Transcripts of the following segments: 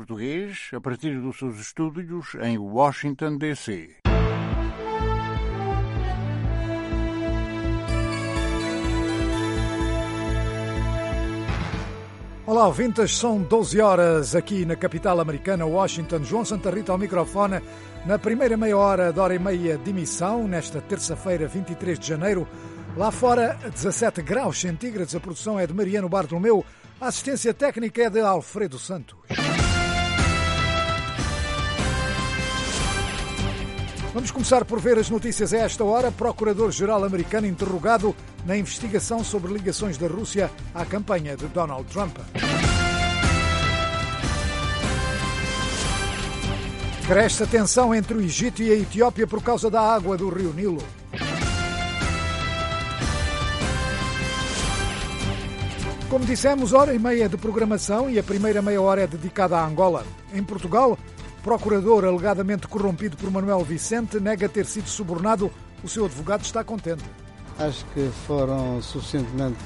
português a partir dos seus estúdios em Washington, D.C. Olá, ouvintes, são 12 horas aqui na capital americana, Washington. João Santa Rita ao microfone na primeira meia hora da hora e meia de emissão, nesta terça-feira, 23 de janeiro. Lá fora, 17 graus centígrados, a produção é de Mariano Bartolomeu, a assistência técnica é de Alfredo Santos. Vamos começar por ver as notícias a esta hora. Procurador-Geral americano interrogado na investigação sobre ligações da Rússia à campanha de Donald Trump. Cresce a tensão entre o Egito e a Etiópia por causa da água do rio Nilo. Como dissemos, hora e meia de programação e a primeira meia hora é dedicada à Angola. Em Portugal, procurador alegadamente corrompido por Manuel Vicente nega ter sido subornado. O seu advogado está contente. Acho que foram suficientemente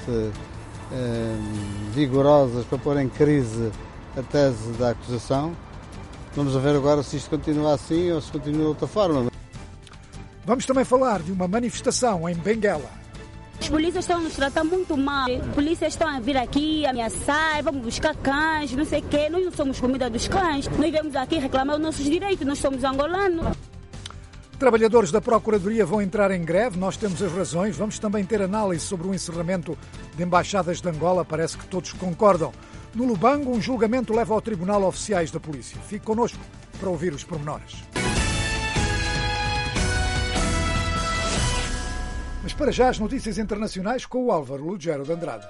vigorosas para pôr em crise a tese da acusação. Vamos ver agora se isto continua assim ou se continua de outra forma. Vamos também falar de uma manifestação em Benguela. Os polícias estão nos tratar muito mal. Os polícias estão a vir aqui ameaçar, vamos buscar cães, não sei o quê. Nós não somos comida dos cães. Nós viemos aqui reclamar os nossos direitos, nós somos angolanos. Trabalhadores da Procuradoria vão entrar em greve, nós temos as razões. Vamos também ter análise sobre o encerramento de embaixadas de Angola, parece que todos concordam. No Lubango, um julgamento leva ao Tribunal oficiais da Polícia. Fique connosco para ouvir os pormenores. Mas para já as notícias internacionais com o Álvaro Lugero de Andrade.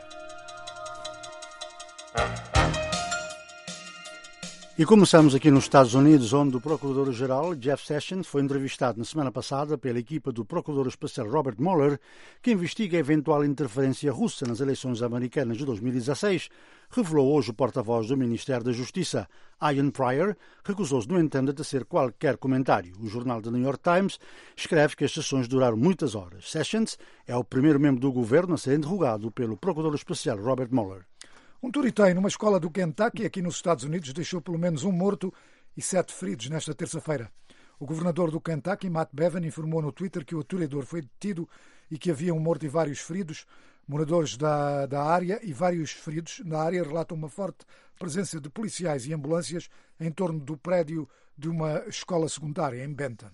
E começamos aqui nos Estados Unidos, onde o Procurador-Geral Jeff Sessions foi entrevistado na semana passada pela equipa do Procurador Especial Robert Mueller, que investiga a eventual interferência russa nas eleições americanas de 2016, revelou hoje o porta-voz do Ministério da Justiça. Ian Pryor recusou-se, no entanto, a tecer qualquer comentário. O jornal The New York Times escreve que as sessões duraram muitas horas. Sessions é o primeiro membro do governo a ser interrogado pelo Procurador Especial Robert Mueller. Um tiroteio numa escola do Kentucky, aqui nos Estados Unidos, deixou pelo menos um morto e 7 feridos nesta terça-feira. O governador do Kentucky, Matt Bevin, informou no Twitter que o atirador foi detido e que havia um morto e vários feridos. Moradores da área e vários feridos na área relatam uma forte presença de policiais e ambulâncias em torno do prédio de uma escola secundária em Benton.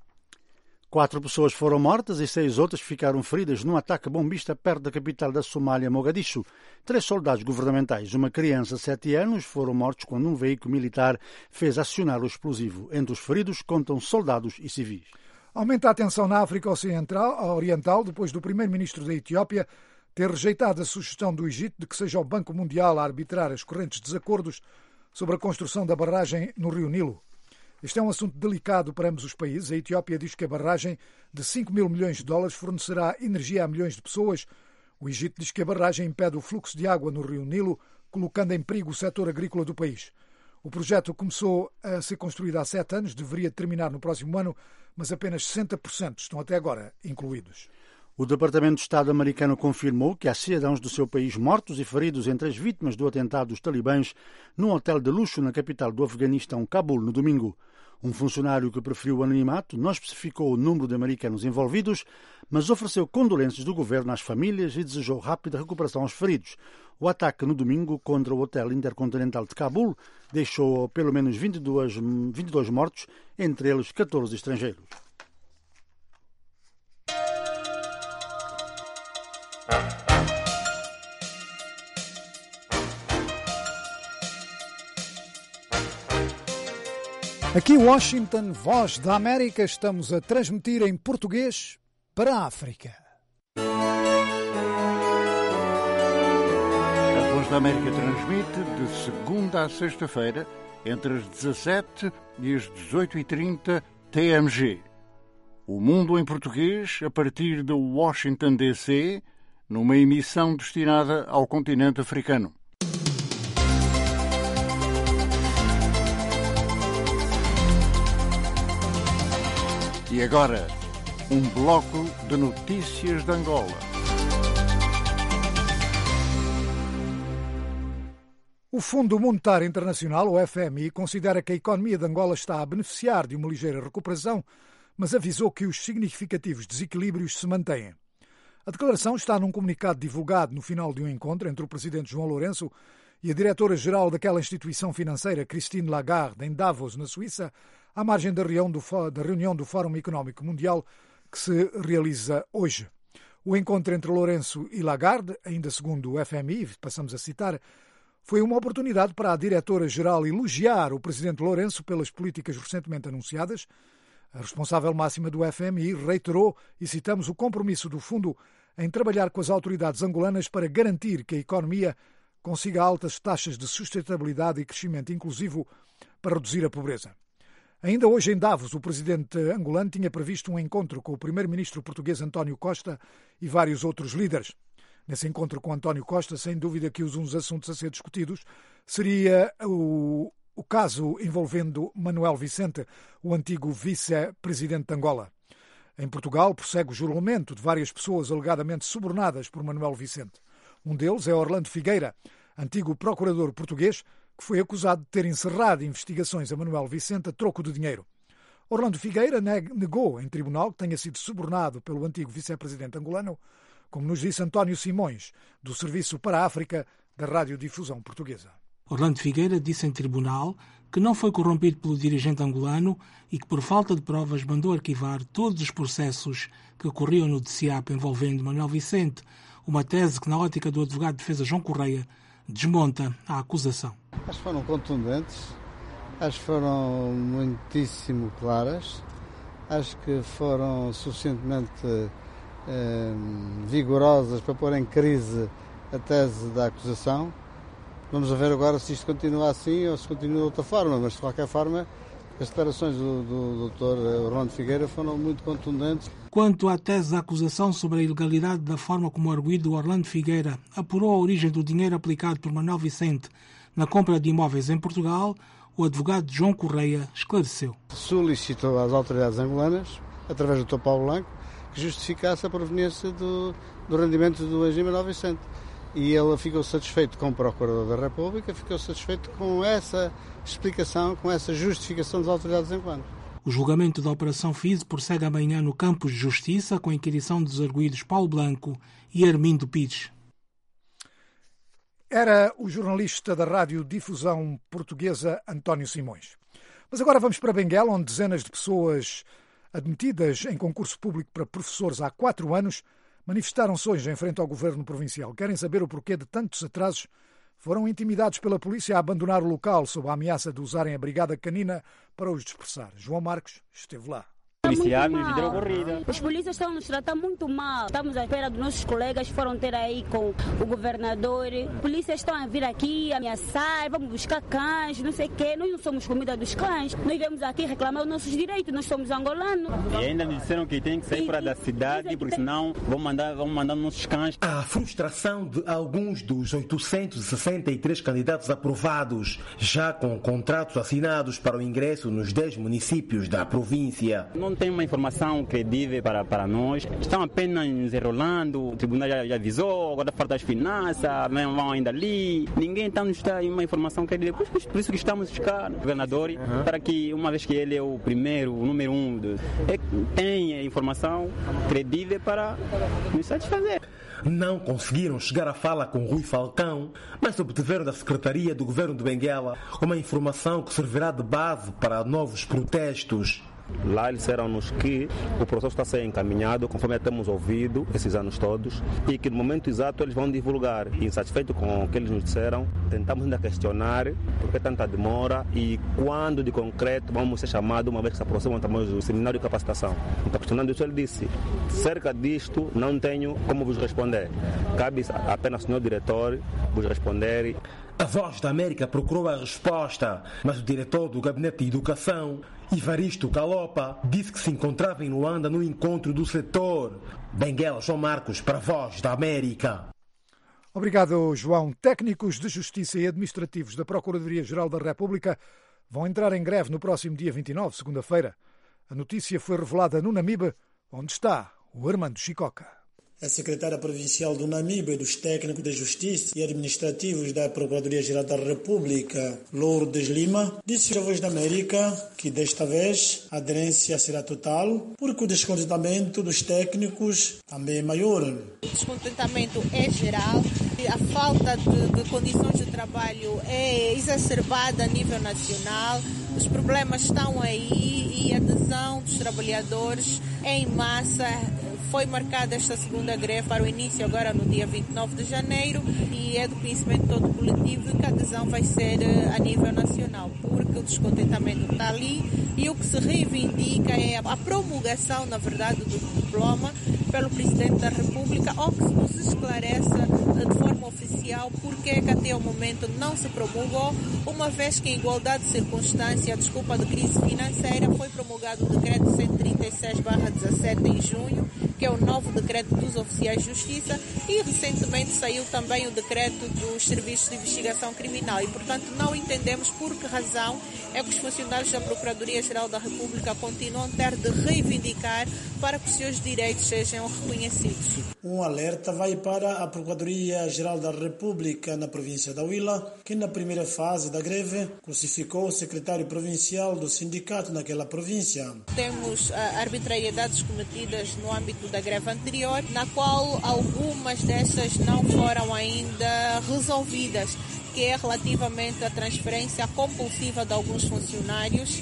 4 pessoas foram mortas e 6 outras ficaram feridas num ataque bombista perto da capital da Somália, Mogadishu. 3 soldados governamentais e uma criança de 7 anos foram mortos quando um veículo militar fez acionar o explosivo. Entre os feridos contam soldados e civis. Aumenta a tensão na África Oriental depois do primeiro-ministro da Etiópia ter rejeitado a sugestão do Egito de que seja o Banco Mundial a arbitrar as correntes desacordos sobre a construção da barragem no rio Nilo. Este é um assunto delicado para ambos os países. A Etiópia diz que a barragem de 5 mil milhões de dólares fornecerá energia a milhões de pessoas. O Egito diz que a barragem impede o fluxo de água no rio Nilo, colocando em perigo o setor agrícola do país. O projeto começou a ser construído há 7 anos, deveria terminar no próximo ano, mas apenas 60% estão até agora incluídos. O Departamento de Estado americano confirmou que há cidadãos do seu país mortos e feridos entre as vítimas do atentado dos talibãs num hotel de luxo na capital do Afeganistão, Cabul, no domingo. Um funcionário que preferiu o anonimato não especificou o número de americanos envolvidos, mas ofereceu condolências do governo às famílias e desejou rápida recuperação aos feridos. O ataque no domingo contra o Hotel Intercontinental de Cabul deixou pelo menos 22 mortos, entre eles 14 estrangeiros. Aqui Washington, Voz da América, estamos a transmitir em português para a África. A Voz da América transmite de segunda a sexta-feira, entre as 17 e as 18h30 TMG. O Mundo em Português, a partir de Washington, D.C., numa emissão destinada ao continente africano. E agora, um bloco de notícias de Angola. O Fundo Monetário Internacional, o FMI, considera que a economia de Angola está a beneficiar de uma ligeira recuperação, mas avisou que os significativos desequilíbrios se mantêm. A declaração está num comunicado divulgado no final de um encontro entre o presidente João Lourenço e a diretora-geral daquela instituição financeira, Christine Lagarde, em Davos, na Suíça, à margem da reunião do Fórum Económico Mundial que se realiza hoje. O encontro entre Lourenço e Lagarde, ainda segundo o FMI, passamos a citar, foi uma oportunidade para a diretora-geral elogiar o presidente Lourenço pelas políticas recentemente anunciadas. A responsável máxima do FMI reiterou, e citamos, o compromisso do fundo em trabalhar com as autoridades angolanas para garantir que a economia consiga altas taxas de sustentabilidade e crescimento inclusivo para reduzir a pobreza. Ainda hoje em Davos, o presidente angolano tinha previsto um encontro com o primeiro-ministro português António Costa e vários outros líderes. Nesse encontro com António Costa, sem dúvida que um dos assuntos a ser discutidos seria o caso envolvendo Manuel Vicente, o antigo vice-presidente de Angola. Em Portugal, prossegue o julgamento de várias pessoas alegadamente subornadas por Manuel Vicente. Um deles é Orlando Figueira, antigo procurador português, que foi acusado de ter encerrado investigações a Manuel Vicente a troco de dinheiro. Orlando Figueira negou em tribunal que tenha sido subornado pelo antigo vice-presidente angolano, como nos disse António Simões, do Serviço para a África da Radiodifusão Portuguesa. Orlando Figueira disse em tribunal que não foi corrompido pelo dirigente angolano e que, por falta de provas, mandou arquivar todos os processos que ocorriam no DCAP envolvendo Manuel Vicente, uma tese que, na ótica do advogado de defesa João Correia, desmonta a acusação. Acho que foram contundentes, acho que foram muitíssimo claras, acho que foram suficientemente vigorosas para pôr em crise a tese da acusação. Vamos ver agora se isto continua assim ou se continua de outra forma, mas de qualquer forma as declarações do Dr. Orlando Figueira foram muito contundentes. Quanto à tese da acusação sobre a ilegalidade da forma como arguido, Orlando Figueira apurou a origem do dinheiro aplicado por Manuel Vicente na compra de imóveis em Portugal. O advogado João Correia esclareceu. Solicitou às autoridades angolanas, através do Dr. Paulo Blanco, que justificasse a proveniência do rendimento do ex-Manuel Vicente. E ele ficou satisfeito com o Procurador da República, ficou satisfeito com essa explicação, com essa justificação das autoridades angolanas. O julgamento da Operação FISE prossegue amanhã no Campos de Justiça, com a inquirição dos arguidos Paulo Blanco e Armindo Pires. Era o jornalista da Radiodifusão Portuguesa António Simões. Mas agora vamos para Benguela, onde dezenas de pessoas admitidas em concurso público para professores há 4 anos manifestaram-se hoje em frente ao governo provincial. Querem saber o porquê de tantos atrasos. Foram intimidados pela polícia a abandonar o local sob a ameaça de usarem a brigada canina para os dispersar. João Marcos esteve lá. Os polícias estão nos tratando muito mal. Estamos à espera dos nossos colegas que foram ter aí com o governador. Polícias estão a vir aqui ameaçar, vamos buscar cães, não sei o quê. Nós não somos comida dos cães. Nós viemos aqui reclamar os nossos direitos, nós somos angolanos. E ainda nos disseram que tem que sair fora da cidade, porque senão vão mandar nossos cães. A frustração de alguns dos 863 candidatos aprovados, já com contratos assinados para o ingresso nos 10 municípios da província. Não tem uma informação credível para nós. Estão apenas nos enrolando. O tribunal já avisou, agora falta as finanças, vão ainda ali. Ninguém está nos dando uma informação credível. Por isso que estamos buscando o governador, para que, uma vez que ele é o primeiro, o número 1, tenha informação credível para nos satisfazer. Não conseguiram chegar à fala com Rui Falcão, mas obtiveram da Secretaria do Governo de Benguela uma informação que servirá de base para novos protestos. Lá eles disseram-nos que o processo está a ser encaminhado, conforme temos ouvido esses anos todos, e que no momento exato eles vão divulgar. Insatisfeito com o que eles nos disseram, tentamos ainda questionar por que tanta demora e quando de concreto vamos ser chamados, uma vez que se aproximam também do seminário de capacitação. Então, questionando isso, ele disse: cerca disto não tenho como vos responder. Cabe apenas ao senhor diretor vos responder. A Voz da América procurou a resposta, mas o diretor do Gabinete de Educação, Ivaristo Calopa, disse que se encontrava em Luanda no encontro do setor. Benguela, João Marcos, para a Voz da América. Obrigado, João. Técnicos de Justiça e Administrativos da Procuradoria-Geral da República vão entrar em greve no próximo dia 29, segunda-feira. A notícia foi revelada no Namibe, onde está o Armando Chicoca. A secretária provincial do Namibe, dos técnicos de justiça e administrativos da Procuradoria-Geral da República, Lourdes Lima, disse à Voz da América que desta vez a aderência será total, porque o descontentamento dos técnicos também é maior. O descontentamento é geral e a falta de condições de trabalho é exacerbada a nível nacional. Os problemas estão aí e a adesão dos trabalhadores é em massa. Foi marcada esta segunda greve para o início agora no dia 29 de janeiro e é do conhecimento todo coletivo que a adesão vai ser a nível nacional, porque o descontentamento está ali e o que se reivindica é a promulgação, na verdade, do diploma pelo Presidente da República, ou que se nos esclareça de forma oficial porque é que até o momento não se promulgou, uma vez que em igualdade de circunstância, a desculpa de crise financeira, foi promulgado o decreto 136/17 em junho, que é o novo decreto dos oficiais de justiça, e recentemente saiu também o decreto dos serviços de investigação criminal e, portanto, não entendemos por que razão é que os funcionários da Procuradoria-Geral da República continuam a ter de reivindicar para que os seus direitos sejam reconhecidos. Um alerta vai para a Procuradoria-Geral da República na província da Huila, que na primeira fase da greve crucificou o secretário provincial do sindicato naquela província. Temos arbitrariedades cometidas no âmbito da greve anterior, na qual algumas dessas não foram ainda resolvidas, que é relativamente à transferência compulsiva de alguns funcionários,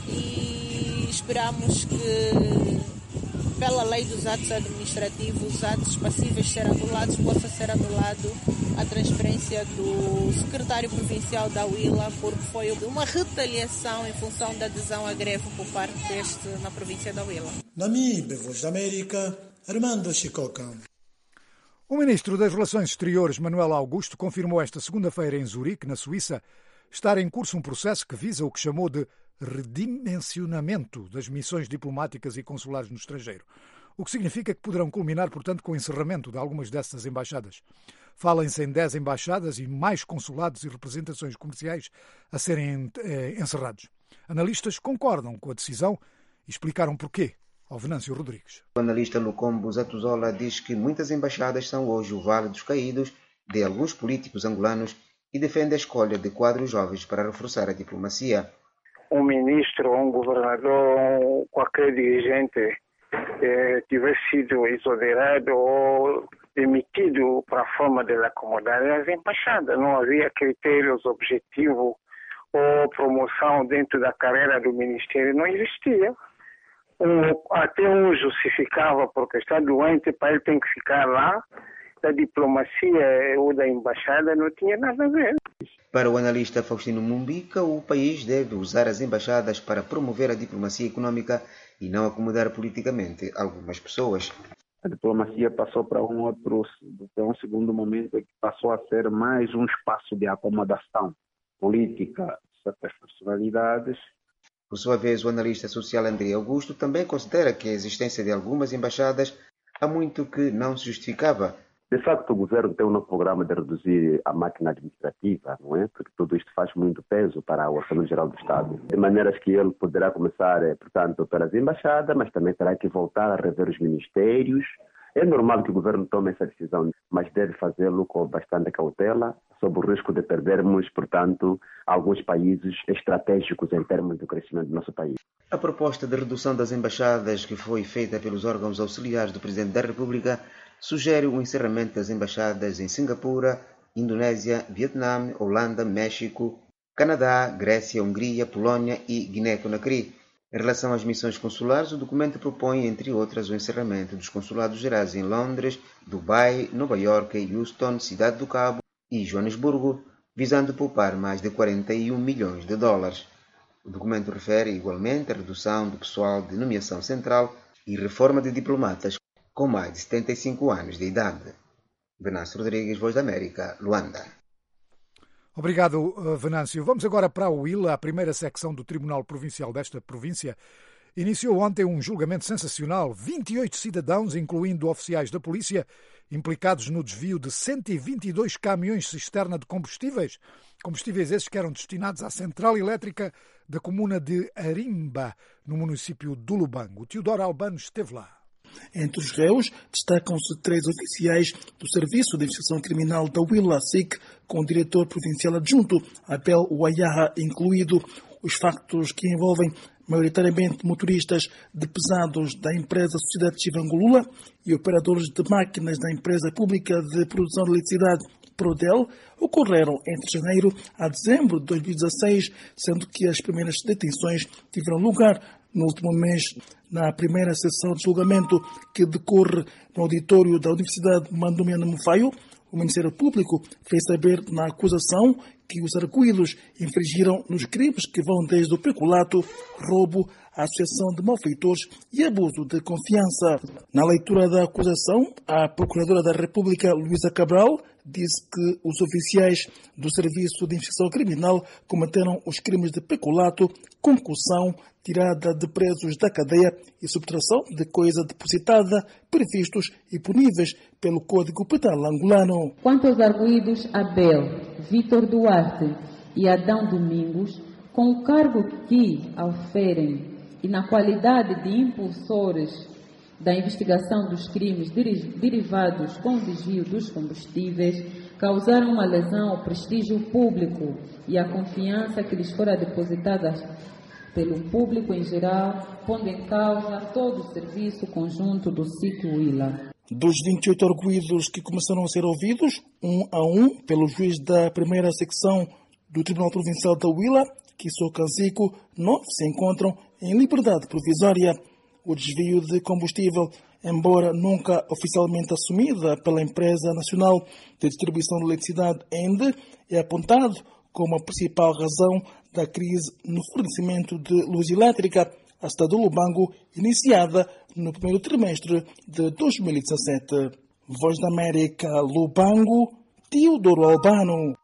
e esperamos que, pela lei dos atos administrativos, os atos passíveis de ser anulados, possa ser anulado a transferência do secretário provincial da Huila, porque foi uma retaliação em função da adesão à greve por parte deste na província da Huila. Namibe, Voz da América, Armando Chicoca. O ministro das Relações Exteriores, Manuel Augusto, confirmou esta segunda-feira em Zurique, na Suíça, estar em curso um processo que visa o que chamou de redimensionamento das missões diplomáticas e consulares no estrangeiro, o que significa que poderão culminar, portanto, com o encerramento de algumas dessas embaixadas. Fala-se em 10 embaixadas e mais consulados e representações comerciais a serem encerrados. Analistas concordam com a decisão e explicaram porquê ao Venâncio Rodrigues. O analista Lucombo Zatuzola diz que muitas embaixadas são hoje o vale dos caídos de alguns políticos angolanos e defende a escolha de quadros jovens para reforçar a diplomacia. Um ministro ou um governador, qualquer dirigente tivesse sido exonerado ou demitido para a forma de acomodar as embaixadas. Não havia critérios objetivos ou promoção dentro da carreira do ministério, não existia. Até um justificava porque está doente, para ele tem que ficar lá. Da diplomacia ou da embaixada não tinha nada a ver. Para o analista Faustino Mumbica, o país deve usar as embaixadas para promover a diplomacia econômica e não acomodar politicamente algumas pessoas. A diplomacia passou para um segundo momento que passou a ser mais um espaço de acomodação política de certas personalidades. Por sua vez, o analista social André Augusto também considera que a existência de algumas embaixadas há muito que não se justificava. De facto, o governo tem um novo programa de reduzir a máquina administrativa, não é? Porque tudo isto faz muito peso para o Orçamento Geral do Estado. De maneiras que ele poderá começar, portanto, pelas embaixadas, mas também terá que voltar a rever os ministérios. É normal que o governo tome essa decisão, mas deve fazê-lo com bastante cautela, sob o risco de perdermos, portanto, alguns países estratégicos em termos do crescimento do nosso país. A proposta de redução das embaixadas, que foi feita pelos órgãos auxiliares do Presidente da República, sugere o encerramento das embaixadas em Singapura, Indonésia, Vietnã, Holanda, México, Canadá, Grécia, Hungria, Polónia e Guiné-Conakry. Em relação às missões consulares, o documento propõe, entre outras, o encerramento dos consulados gerais em Londres, Dubai, Nova Iorque, Houston, Cidade do Cabo e Joanesburgo, visando poupar mais de 41 milhões de dólares. O documento refere igualmente a redução do pessoal de nomeação central e reforma de diplomatas com mais de 75 anos de idade. Venâncio Rodrigues, Voz da América, Luanda. Obrigado, Venâncio. Vamos agora para a Huila. A primeira secção do Tribunal Provincial desta província iniciou ontem um julgamento sensacional. 28 cidadãos, incluindo oficiais da polícia, implicados no desvio de 122 caminhões-cisterna de combustíveis. Combustíveis esses que eram destinados à central elétrica da comuna de Arimba, no município do Lubango. O Teodoro Albano esteve lá. Entre os réus destacam-se 3 oficiais do Serviço de Investigação Criminal da Huila, SIC, com o diretor provincial adjunto, Abel Wayaha, incluído. Os factos que envolvem maioritariamente motoristas de pesados da empresa Sociedade Chivangolula e operadores de máquinas da empresa pública de produção de eletricidade Prodel ocorreram entre janeiro a dezembro de 2016, sendo que as primeiras detenções tiveram lugar no último mês. Na primeira sessão de julgamento que decorre no auditório da Universidade Mandumiana Mufaio, o Ministério Público fez saber na acusação que os arguidos infringiram nos crimes que vão desde o peculato, roubo, associação de malfeitores e abuso de confiança. Na leitura da acusação, a Procuradora da República, Luísa Cabral, disse que os oficiais do Serviço de Investigação Criminal cometeram os crimes de peculato, concussão, tirada de presos da cadeia e subtração de coisa depositada, previstos e puníveis pelo Código Penal angolano. Quanto aos arguidos Abel, Vítor Duarte e Adão Domingos, com o cargo que auferem e na qualidade de impulsores da investigação dos crimes derivados com o desvio dos combustíveis, causaram uma lesão ao prestígio público e à confiança que lhes fora depositada pelo público em geral, pondo em causa todo o serviço conjunto do SIC Huila. Dos 28 arguidos que começaram a ser ouvidos, 1 a 1, pelo juiz da primeira secção do Tribunal Provincial da Huila, Kiso Kanzico, 9 se encontram em liberdade provisória. O desvio de combustível, embora nunca oficialmente assumida pela Empresa Nacional de Distribuição de Eletricidade, ENDE, é apontado como a principal razão da crise no fornecimento de luz elétrica à cidade do Lubango, iniciada no primeiro trimestre de 2017. Voz da América, Lubango, Teodoro Albano.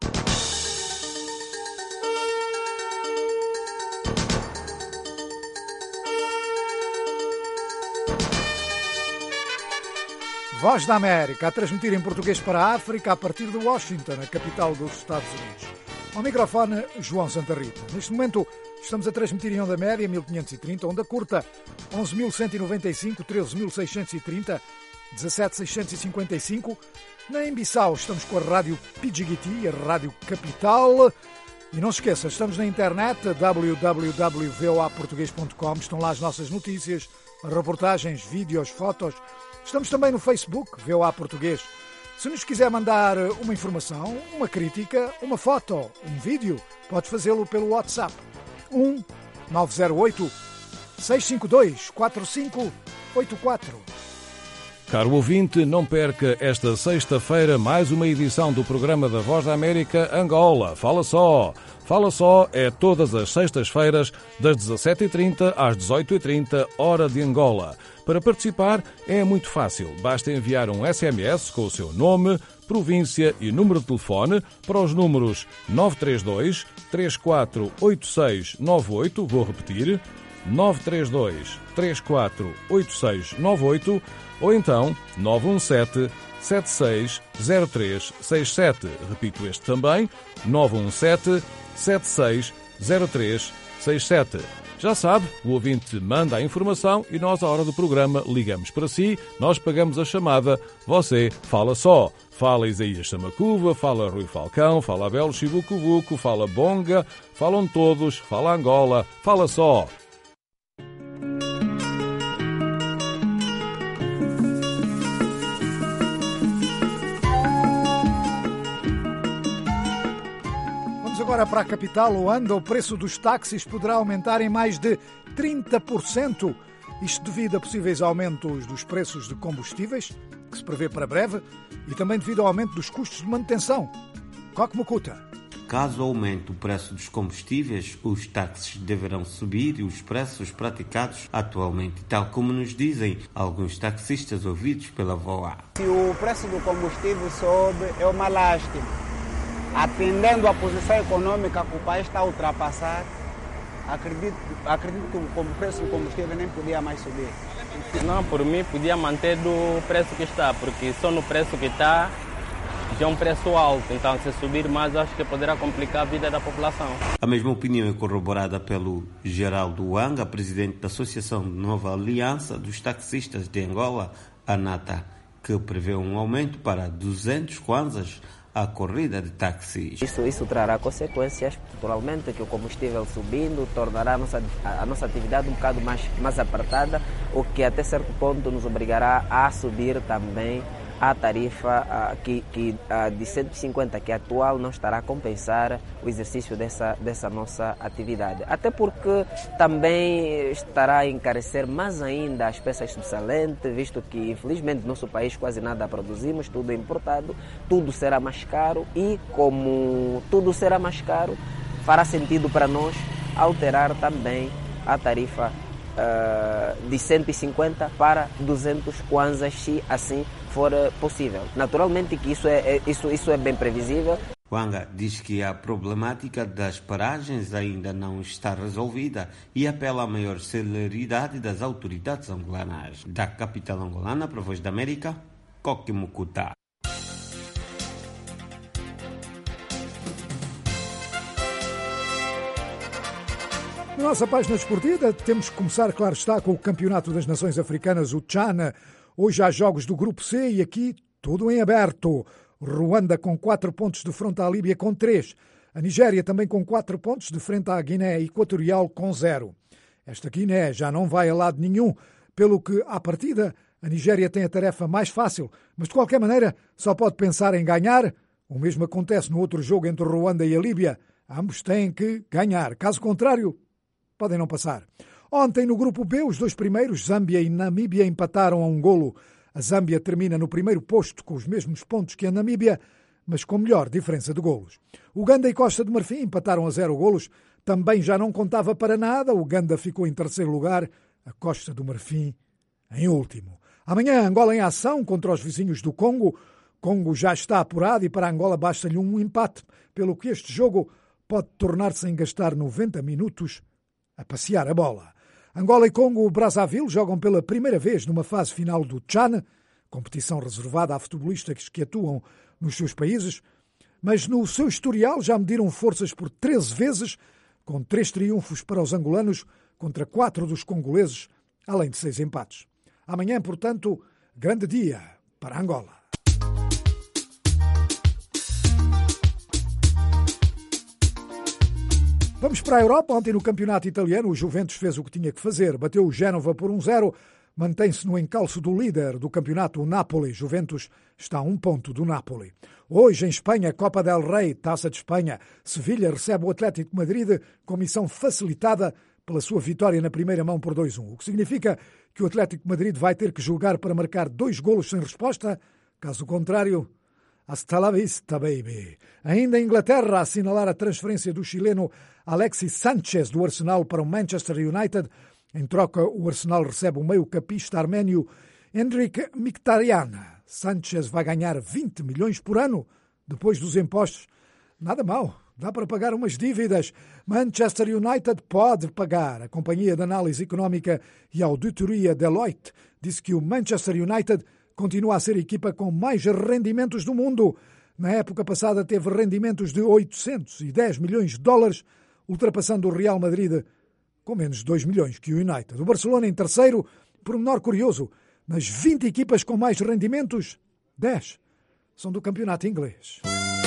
Voz da América, a transmitir em português para a África a partir de Washington, a capital dos Estados Unidos. Ao microfone, João Santa Rita. Neste momento, estamos a transmitir em onda média 1530, onda curta 11.195, 13.630, 17.655. Na Embissau estamos com a Rádio Pidjigiti, a Rádio Capital. E não se esqueça, estamos na internet, www.voaportugues.com. Estão lá as nossas notícias, reportagens, vídeos, fotos. Estamos também no Facebook, VOA Português. Se nos quiser mandar uma informação, uma crítica, uma foto, um vídeo, pode fazê-lo pelo WhatsApp 1-908-652-4584. Caro ouvinte, não perca esta sexta-feira mais uma edição do programa da Voz da América Angola. Fala só! Fala só é todas as sextas-feiras, das 17h30 às 18h30, hora de Angola. Para participar é muito fácil. Basta enviar um SMS com o seu nome, província e número de telefone para os números 932 348698, vou repetir, 932 348698, ou então 917 760367. Repito este também, 917 760367. Já sabe, o ouvinte manda a informação e nós, à hora do programa, ligamos para si, nós pagamos a chamada, você fala só. Fala Isaías Samacuva, fala Rui Falcão, fala Abel Chibucuvuco, fala Bonga, falam todos, fala Angola, fala só. Agora para a capital, Luanda, o preço dos táxis poderá aumentar em mais de 30%. Isto devido a possíveis aumentos dos preços de combustíveis, que se prevê para breve, e também devido ao aumento dos custos de manutenção. Coque Mucuta. Caso aumente o preço dos combustíveis, os táxis deverão subir e os preços praticados atualmente, tal como nos dizem alguns taxistas ouvidos pela VOA. Se o preço do combustível sobe, é uma lástima. Atendendo à posição econômica que o país está a ultrapassar, acredito que o preço do combustível nem podia mais subir. Não, por mim podia manter do preço que está, porque só no preço que está é um preço alto, então se subir mais acho que poderá complicar a vida da população. A mesma opinião é corroborada pelo Geraldo Wanga, presidente da Associação de Nova Aliança dos Taxistas de Angola, ANATA, que prevê um aumento para 200 kwanzas a corrida de táxis. Isso trará consequências, naturalmente, que o combustível subindo tornará a nossa atividade um bocado mais apertada, o que até certo ponto nos obrigará a subir também a tarifa de 150, que é atual, não estará a compensar o exercício dessa nossa atividade. Até porque também estará a encarecer mais ainda as peças subsalentes, visto que, infelizmente, no nosso país quase nada produzimos, tudo é importado, tudo será mais caro e, como tudo será mais caro, fará sentido para nós alterar também a tarifa de 150 para 200 kwanzas, se assim for possível. Naturalmente que isso é bem previsível. Wanga diz que a problemática das paragens ainda não está resolvida e apela à maior celeridade das autoridades angolanas. Da capital angolana, para a Voz da América, Coque Mucuta. Na nossa página desportiva temos que começar, claro está, com o Campeonato das Nações Africanas, o Tchana. Hoje há jogos do Grupo C e aqui tudo em aberto. Ruanda com 4 pontos de frente à Líbia com 3. A Nigéria também com 4 pontos de frente à Guiné Equatorial com 0. Esta Guiné já não vai a lado nenhum, pelo que, à partida, a Nigéria tem a tarefa mais fácil, mas de qualquer maneira só pode pensar em ganhar. O mesmo acontece no outro jogo entre Ruanda e a Líbia. Ambos têm que ganhar. Caso contrário, podem não passar. Ontem, no Grupo B, os 2 primeiros, Zâmbia e Namíbia, empataram a 1 golo. A Zâmbia termina no primeiro posto com os mesmos pontos que a Namíbia, mas com melhor diferença de golos. Uganda e Costa de Marfim empataram a 0 golos. Também já não contava para nada. Uganda ficou em terceiro lugar, a Costa do Marfim em último. Amanhã, Angola em ação contra os vizinhos do Congo. Congo já está apurado e para Angola basta-lhe um empate, pelo que este jogo pode tornar-se em gastar 90 minutos a passear a bola. Angola e Congo-Brazzaville jogam pela primeira vez numa fase final do Tchan, competição reservada a futebolistas que atuam nos seus países, mas no seu historial já mediram forças por 13 vezes, com 3 triunfos para os angolanos contra 4 dos congoleses, além de 6 empates. Amanhã, portanto, grande dia para Angola. Vamos para a Europa. Ontem no campeonato italiano o Juventus fez o que tinha que fazer. Bateu o Génova por 1-0. Mantém-se no encalço do líder do campeonato, o Napoli. Juventus está a 1 ponto do Napoli. Hoje em Espanha, Copa del Rey, Taça de Espanha. Sevilha recebe o Atlético de Madrid com missão facilitada pela sua vitória na primeira mão por 2-1. O que significa que o Atlético de Madrid vai ter que jogar para marcar 2 golos sem resposta. Caso contrário, hasta la vista, baby. Ainda em Inglaterra, a assinalar a transferência do chileno Alexis Sánchez do Arsenal para o Manchester United. Em troca, o Arsenal recebe o meio-campista arménio Henrik Mkhitaryan. Sánchez vai ganhar 20 milhões por ano depois dos impostos. Nada mal, dá para pagar umas dívidas. Manchester United pode pagar. A companhia de análise económica e auditoria Deloitte disse que o Manchester United continua a ser a equipa com mais rendimentos do mundo. Na época passada teve rendimentos de 810 milhões de dólares, ultrapassando o Real Madrid com menos de 2 milhões que o United. O Barcelona em terceiro, por um menor curioso, nas 20 equipas com mais rendimentos, 10 são do campeonato inglês.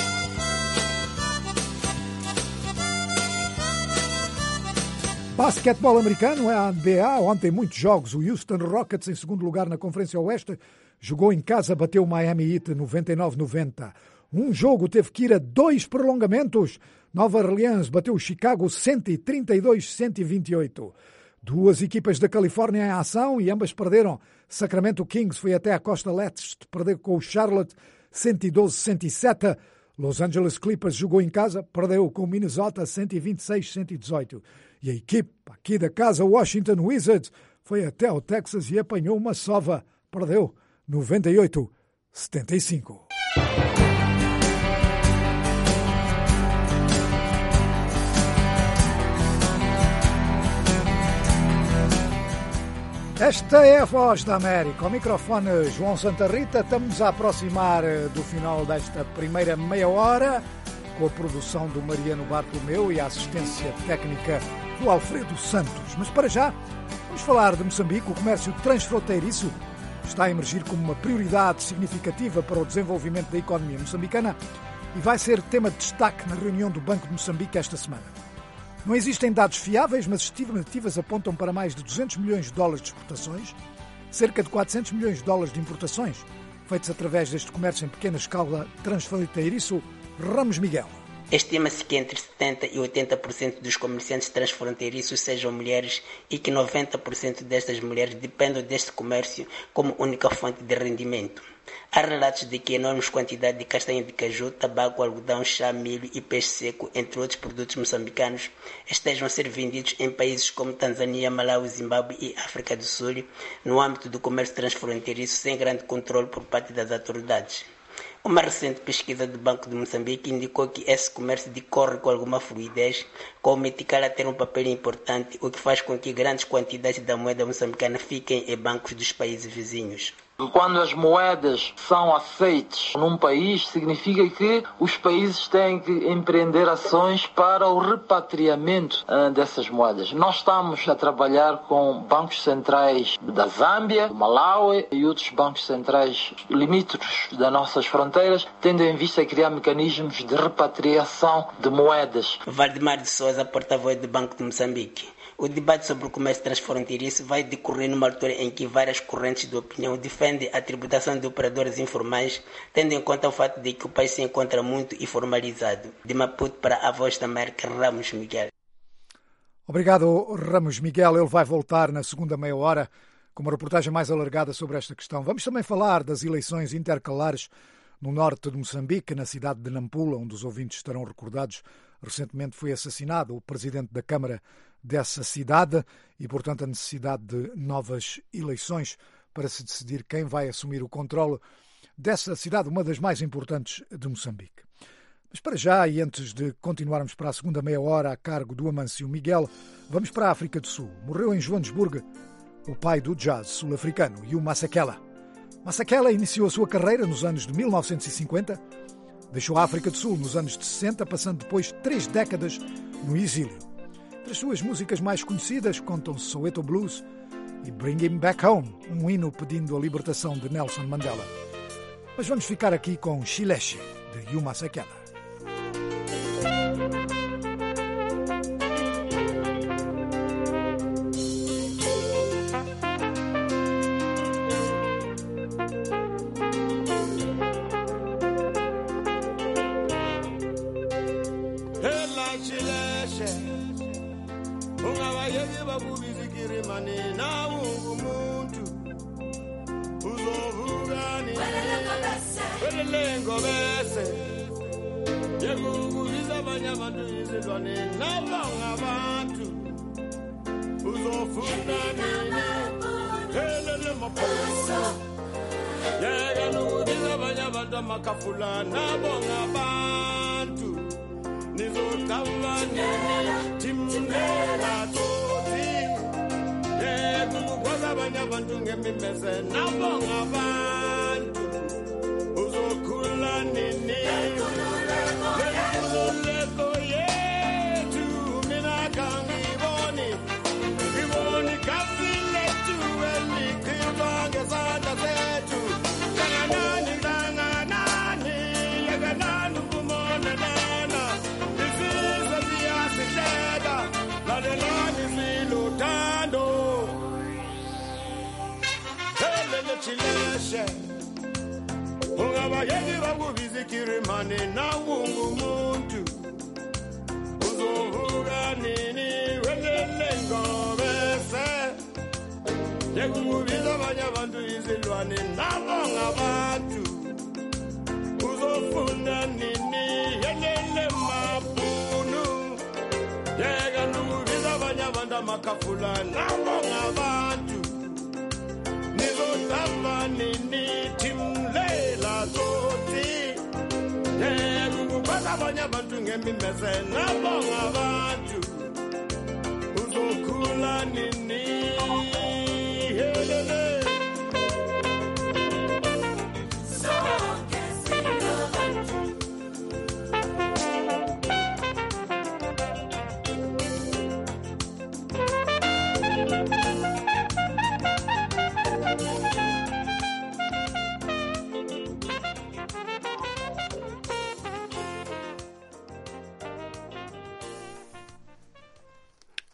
Basquetebol americano é a NBA. Ontem muitos jogos. O Houston Rockets em segundo lugar na Conferência Oeste jogou em casa, bateu o Miami Heat 99-90. Um jogo teve que ir a 2 prolongamentos. Nova Orleans bateu o Chicago 132-128. 2 equipas da Califórnia em ação e ambas perderam. Sacramento Kings foi até a costa leste, perdeu com o Charlotte 112-107. Los Angeles Clippers jogou em casa, perdeu com o Minnesota 126-118. E a equipe aqui da casa, Washington Wizards, foi até ao Texas e apanhou uma sova. Perdeu 98-75. Esta é a Voz da América. Ao microfone João Santa Rita. Estamos a aproximar do final desta primeira meia hora, com a produção do Mariano Bartolomeu e a assistência técnica do Alfredo Santos. Mas para já, vamos falar de Moçambique. O comércio transfronteiriço está a emergir como uma prioridade significativa para o desenvolvimento da economia moçambicana e vai ser tema de destaque na reunião do Banco de Moçambique esta semana. Não existem dados fiáveis, mas estimativas apontam para mais de 200 milhões de dólares de exportações, cerca de 400 milhões de dólares de importações, feitos através deste comércio em pequena escala transfronteiriço. Ramos Miguel. Estima-se que entre 70% e 80% dos comerciantes transfronteiriços sejam mulheres e que 90% destas mulheres dependam deste comércio como única fonte de rendimento. Há relatos de que enormes quantidades de castanha de caju, tabaco, algodão, chá, milho e peixe seco, entre outros produtos moçambicanos, estejam a ser vendidos em países como Tanzânia, Malawi, Zimbábue e África do Sul, no âmbito do comércio transfronteiriço, sem grande controle por parte das autoridades. Uma recente pesquisa do Banco de Moçambique indicou que esse comércio decorre com alguma fluidez, com o metical a ter um papel importante, o que faz com que grandes quantidades da moeda moçambicana fiquem em bancos dos países vizinhos. Quando as moedas são aceitas num país, significa que os países têm que empreender ações para o repatriamento dessas moedas. Nós estamos a trabalhar com bancos centrais da Zâmbia, do Malawi e outros bancos centrais limítrofes das nossas fronteiras, tendo em vista criar mecanismos de repatriação de moedas. Valdemar de Souza, porta-voz do Banco de Moçambique. O debate sobre o comércio transfronteiriço vai decorrer numa altura em que várias correntes de opinião defendem a tributação de operadores informais, tendo em conta o fato de que o país se encontra muito informalizado. De Maputo para a Voz da América, Ramos Miguel. Obrigado, Ramos Miguel. Ele vai voltar na segunda meia hora com uma reportagem mais alargada sobre esta questão. Vamos também falar das eleições intercalares no norte de Moçambique, na cidade de Nampula, onde os ouvintes estarão recordados. Recentemente foi assassinado o presidente da Câmara dessa cidade e, portanto, a necessidade de novas eleições para se decidir quem vai assumir o controle dessa cidade, uma das mais importantes de Moçambique. Mas para já, e antes de continuarmos para a segunda meia hora a cargo do Amâncio Miguel, vamos para a África do Sul. Morreu em Joanesburgo o pai do jazz sul-africano, Hugh Masekela. Masekela iniciou a sua carreira nos anos de 1950, deixou a África do Sul nos anos de 60, passando depois 3 décadas no exílio. Entre as suas músicas mais conhecidas contam Soweto Blues e Bring Him Back Home, um hino pedindo a libertação de Nelson Mandela. Mas vamos ficar aqui com Xileche, de Hugh Masekela. Uzokhula nini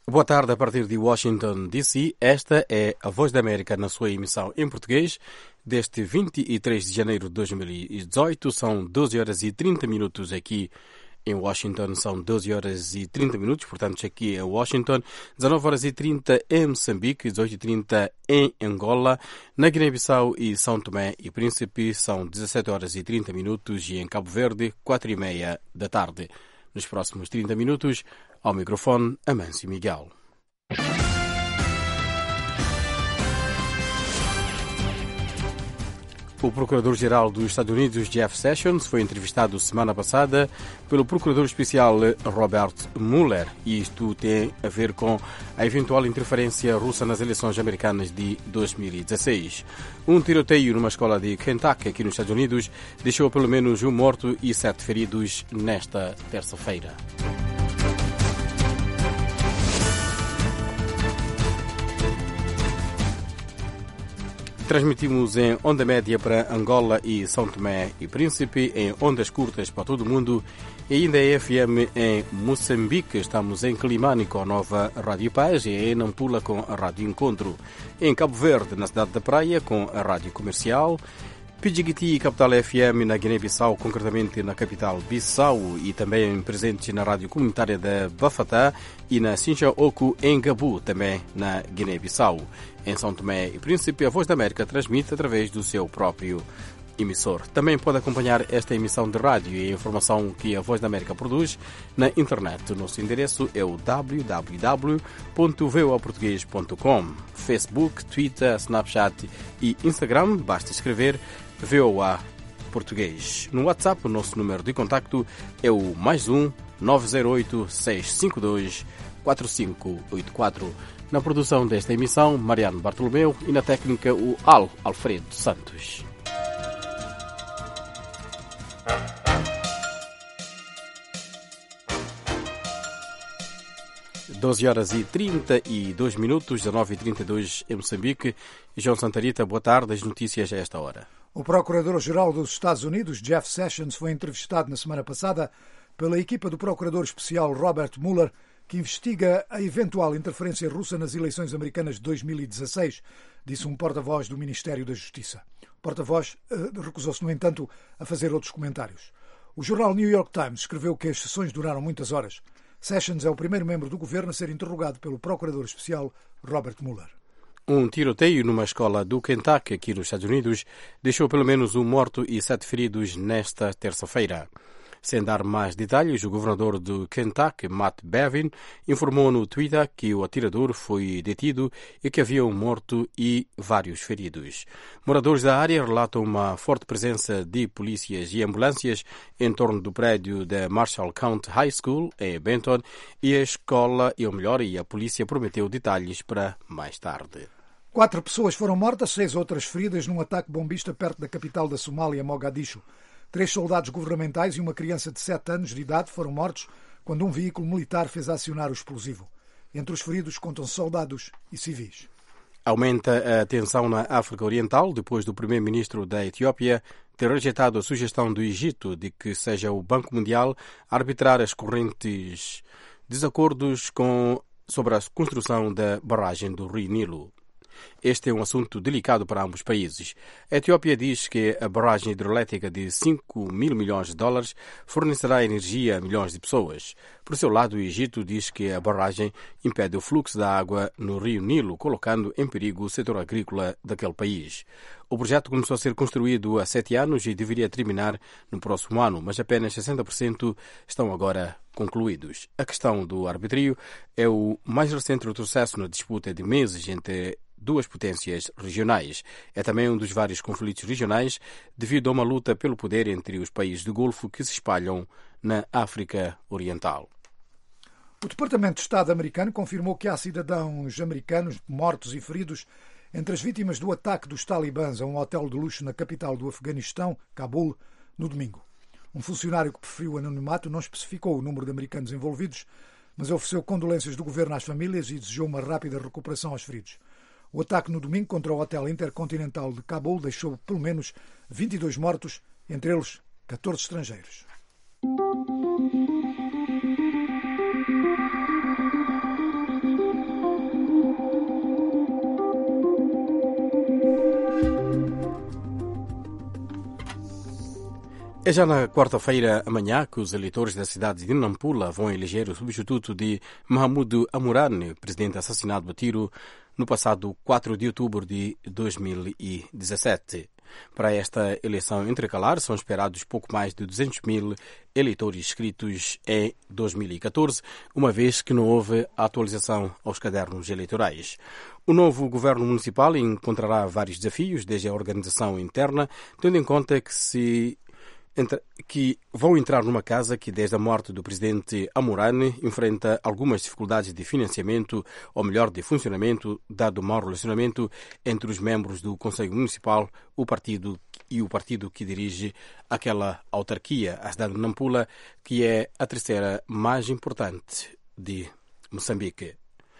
Boa tarde, a partir de Washington, D.C. Esta é a Voz da América na sua emissão em português. Deste 23 de janeiro de 2018, são 12 horas e 30 minutos aqui em Washington, são 12 horas e 30 minutos, portanto aqui em Washington, 19 horas e 30 em Moçambique, 18 e 30 em Angola, na Guiné-Bissau e São Tomé e Príncipe, são 17 horas e 30 minutos e em Cabo Verde, 4 e meia da tarde. Nos próximos 30 minutos, ao microfone, Amâncio Miguel. O Procurador-Geral dos Estados Unidos, Jeff Sessions, foi entrevistado semana passada pelo Procurador Especial Robert Mueller. E isto tem a ver com a eventual interferência russa nas eleições americanas de 2016. Um tiroteio numa escola de Kentucky, aqui nos Estados Unidos, deixou pelo menos um morto e 7 feridos nesta terça-feira. Transmitimos em onda média para Angola e São Tomé e Príncipe, em ondas curtas para todo o mundo e ainda é FM em Moçambique. Estamos em Climane com a nova Rádio Paz e em Nampula com a Rádio Encontro. Em Cabo Verde, na cidade da Praia, com a Rádio Comercial. Pidjigiti e Capital FM na Guiné-Bissau, concretamente na capital Bissau, e também presentes na rádio comunitária da Bafatá e na Sincha-Oku em Gabu, também na Guiné-Bissau. Em São Tomé e Príncipe, a Voz da América transmite através do seu próprio emissor. Também pode acompanhar esta emissão de rádio e a informação que a Voz da América produz na internet. O nosso endereço é o www.voaportugues.com. Facebook, Twitter, Snapchat e Instagram, basta escrever VOA Português. No WhatsApp, o nosso número de contacto é o +1 908 652 4584. Na produção desta emissão, Mariano Bartolomeu e na técnica, o Alfredo Santos. Doze horas e 32 minutos, 19h32 em Moçambique. João Santarita, boa tarde. As notícias a esta hora. O Procurador-Geral dos Estados Unidos, Jeff Sessions, foi entrevistado na semana passada pela equipa do Procurador Especial Robert Mueller, que investiga a eventual interferência russa nas eleições americanas de 2016, disse um porta-voz do Ministério da Justiça. O porta-voz recusou-se, no entanto, a fazer outros comentários. O jornal New York Times escreveu que as sessões duraram muitas horas. Sessions é o primeiro membro do governo a ser interrogado pelo Procurador Especial Robert Mueller. Um tiroteio numa escola do Kentucky, aqui nos Estados Unidos, deixou pelo menos um morto e 7 feridos nesta terça-feira. Sem dar mais detalhes, o governador do Kentucky, Matt Bevin, informou no Twitter que o atirador foi detido e que havia um morto e vários feridos. Moradores da área relatam uma forte presença de polícias e ambulâncias em torno do prédio da Marshall County High School, em Benton, e a escola, e a polícia prometeu detalhes para mais tarde. 4 pessoas foram mortas, 6 outras feridas num ataque bombista perto da capital da Somália, Mogadishu. 3 soldados governamentais e uma criança de 7 anos de idade foram mortos quando um veículo militar fez acionar o explosivo. Entre os feridos contam soldados e civis. Aumenta a tensão na África Oriental depois do primeiro-ministro da Etiópia ter rejeitado a sugestão do Egito de que seja o Banco Mundial a arbitrar as correntes desacordos sobre a construção da barragem do Rio Nilo. Este é um assunto delicado para ambos os países. A Etiópia diz que a barragem hidroelétrica de 5 mil milhões de dólares fornecerá energia a milhões de pessoas. Por seu lado, o Egito diz que a barragem impede o fluxo da água no Rio Nilo, colocando em perigo o setor agrícola daquele país. O projeto começou a ser construído há 7 anos e deveria terminar no próximo ano, mas apenas 60% estão agora concluídos. A questão do arbítrio é o mais recente retrocesso na disputa de meses entre duas potências regionais. É também um dos vários conflitos regionais devido a uma luta pelo poder entre os países do Golfo que se espalham na África Oriental. O Departamento de Estado americano confirmou que há cidadãos americanos mortos e feridos entre as vítimas do ataque dos talibãs a um hotel de luxo na capital do Afeganistão, Cabul, no domingo. Um funcionário que preferiu o anonimato não especificou o número de americanos envolvidos, mas ofereceu condolências do governo às famílias e desejou uma rápida recuperação aos feridos. O ataque no domingo contra o Hotel Intercontinental de Cabul deixou pelo menos 22 mortos, entre eles 14 estrangeiros. É já na quarta-feira amanhã que os eleitores da cidade de Nampula vão eleger o substituto de Mahamudu Amurane, presidente assassinado a tiro no passado 4 de outubro de 2017. Para esta eleição intercalar são esperados pouco mais de 200 mil eleitores inscritos em 2014, uma vez que não houve atualização aos cadernos eleitorais. O novo governo municipal encontrará vários desafios, desde a organização interna, tendo em conta que vão entrar numa casa que, desde a morte do presidente Amurane, enfrenta algumas dificuldades de financiamento, ou melhor, de funcionamento, dado o mau relacionamento entre os membros do Conselho Municipal, o partido que dirige aquela autarquia, a cidade de Nampula, que é a terceira mais importante de Moçambique.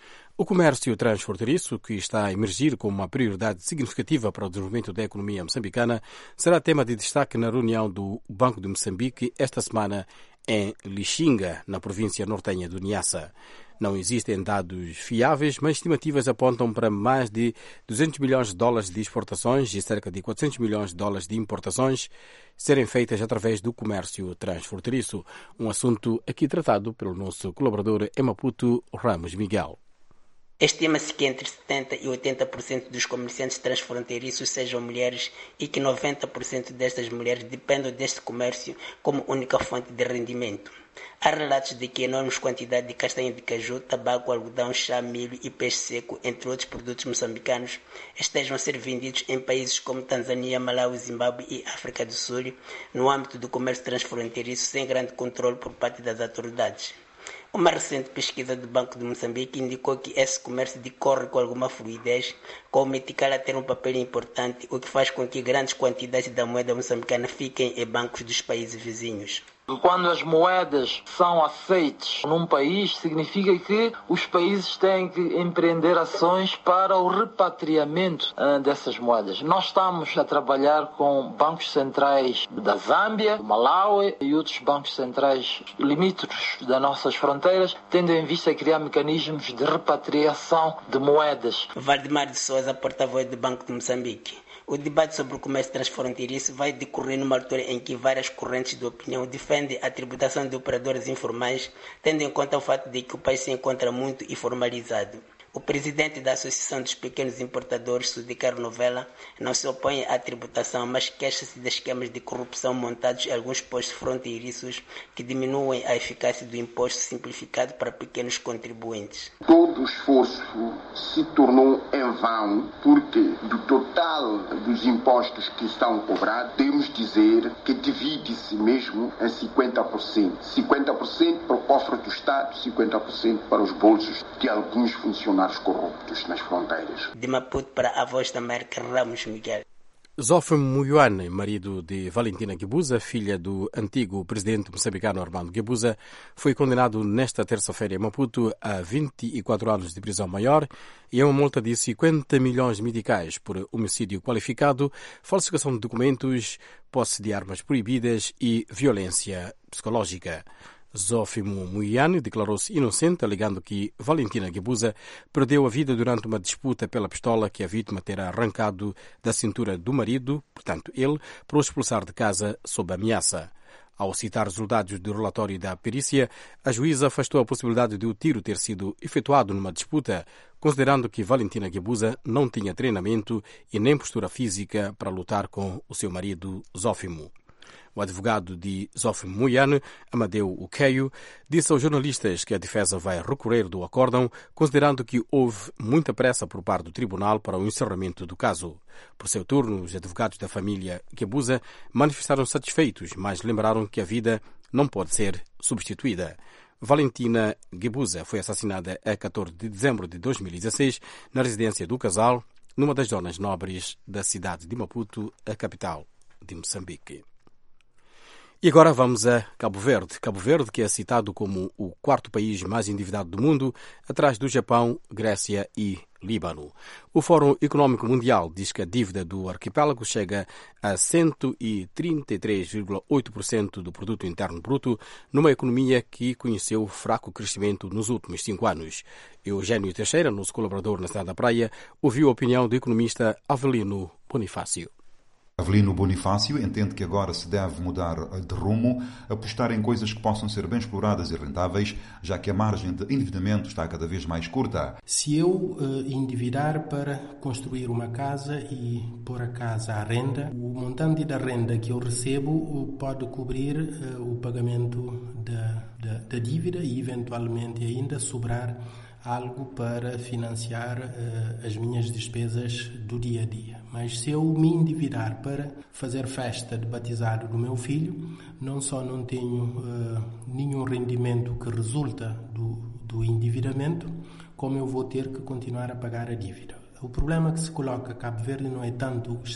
O comércio transfronteiriço, que está a emergir como uma prioridade significativa para o desenvolvimento da economia moçambicana, será tema de destaque na reunião do Banco de Moçambique esta semana em Lixinga, na província nortenha do Niassa. Não existem dados fiáveis, mas estimativas apontam para mais de 200 milhões de dólares de exportações e cerca de 400 milhões de dólares de importações serem feitas através do comércio transfronteiriço, um assunto aqui tratado pelo nosso colaborador em Maputo, Ramos Miguel. Estima-se que entre 70% e 80% dos comerciantes transfronteiriços sejam mulheres e que 90% destas mulheres dependem deste comércio como única fonte de rendimento. Há relatos de que enormes quantidades de castanha de caju, tabaco, algodão, chá, milho e peixe seco, entre outros produtos moçambicanos, estejam a ser vendidos em países como Tanzânia, Malawi, Zimbábue e África do Sul, no âmbito do comércio transfronteiriço, sem grande controle por parte das autoridades. Uma recente pesquisa do Banco de Moçambique indicou que esse comércio decorre com alguma fluidez, com o metical a ter um papel importante, o que faz com que grandes quantidades da moeda moçambicana fiquem em bancos dos países vizinhos. Quando as moedas são aceites num país, significa que os países têm que empreender ações para o repatriamento dessas moedas. Nós estamos a trabalhar com bancos centrais da Zâmbia, do Malawi e outros bancos centrais limítrofes das nossas fronteiras, tendo em vista criar mecanismos de repatriação de moedas. Valdemar de Souza, porta-voz do Banco de Moçambique. O debate sobre o comércio transfronteiriço vai decorrer numa altura em que várias correntes de opinião defendem a tributação de operadores informais, tendo em conta o fato de que o país se encontra muito informalizado. O presidente da Associação dos Pequenos Importadores, Sudicar Novela, não se opõe à tributação, mas queixa-se de esquemas de corrupção montados em alguns postos fronteiriços que diminuem a eficácia do imposto simplificado para pequenos contribuintes. Todo o esforço se tornou em vão, porque do total dos impostos que estão cobrados, temos dizer que divide-se mesmo em 50%. 50% para o cofre do Estado, 50% para os bolsos de alguns funcionários corruptos nas fronteiras. De Maputo para a Voz da América, Ramos Miguel. Zófimo Muyuane, marido de Valentina Guebuza, filha do antigo presidente moçambicano Armando Guebuza, foi condenado nesta terça-feira em Maputo a 24 anos de prisão maior e a uma multa de 50 milhões de meticais por homicídio qualificado, falsificação de documentos, posse de armas proibidas e violência psicológica. Zófimo Muyane declarou-se inocente, alegando que Valentina Guebuza perdeu a vida durante uma disputa pela pistola que a vítima terá arrancado da cintura do marido, portanto ele, para o expulsar de casa sob ameaça. Ao citar resultados do relatório da perícia, a juíza afastou a possibilidade de o tiro ter sido efetuado numa disputa, considerando que Valentina Guebuza não tinha treinamento e nem postura física para lutar com o seu marido Zófimo. O advogado de Zófimo Muyane, Amadeu Ukeio, disse aos jornalistas que a defesa vai recorrer do acórdão, considerando que houve muita pressa por parte do tribunal para o encerramento do caso. Por seu turno, os advogados da família Guebuza manifestaram-se satisfeitos, mas lembraram que a vida não pode ser substituída. Valentina Guebuza foi assassinada a 14 de dezembro de 2016 na residência do casal, numa das zonas nobres da cidade de Maputo, a capital de Moçambique. E agora vamos a Cabo Verde. Cabo Verde, que é citado como o quarto país mais endividado do mundo, atrás do Japão, Grécia e Líbano. O Fórum Económico Mundial diz que a dívida do arquipélago chega a 133,8% do produto interno bruto, numa economia que conheceu fraco crescimento nos últimos 5 anos. Eugênio Teixeira, nosso colaborador na cidade da Praia, ouviu a opinião do economista Avelino Bonifácio. Avelino Bonifácio entende que agora se deve mudar de rumo, apostar em coisas que possam ser bem exploradas e rentáveis, já que a margem de endividamento está cada vez mais curta. Se eu endividar para construir uma casa e pôr a casa à renda, o montante da renda que eu recebo pode cobrir o pagamento da dívida e eventualmente ainda sobrar algo para financiar as minhas despesas do dia a dia. Mas se eu me endividar para fazer festa de batizado do meu filho, não só não tenho nenhum rendimento que resulta do endividamento, como eu vou ter que continuar a pagar a dívida. O problema que se coloca a Cabo Verde não é tanto os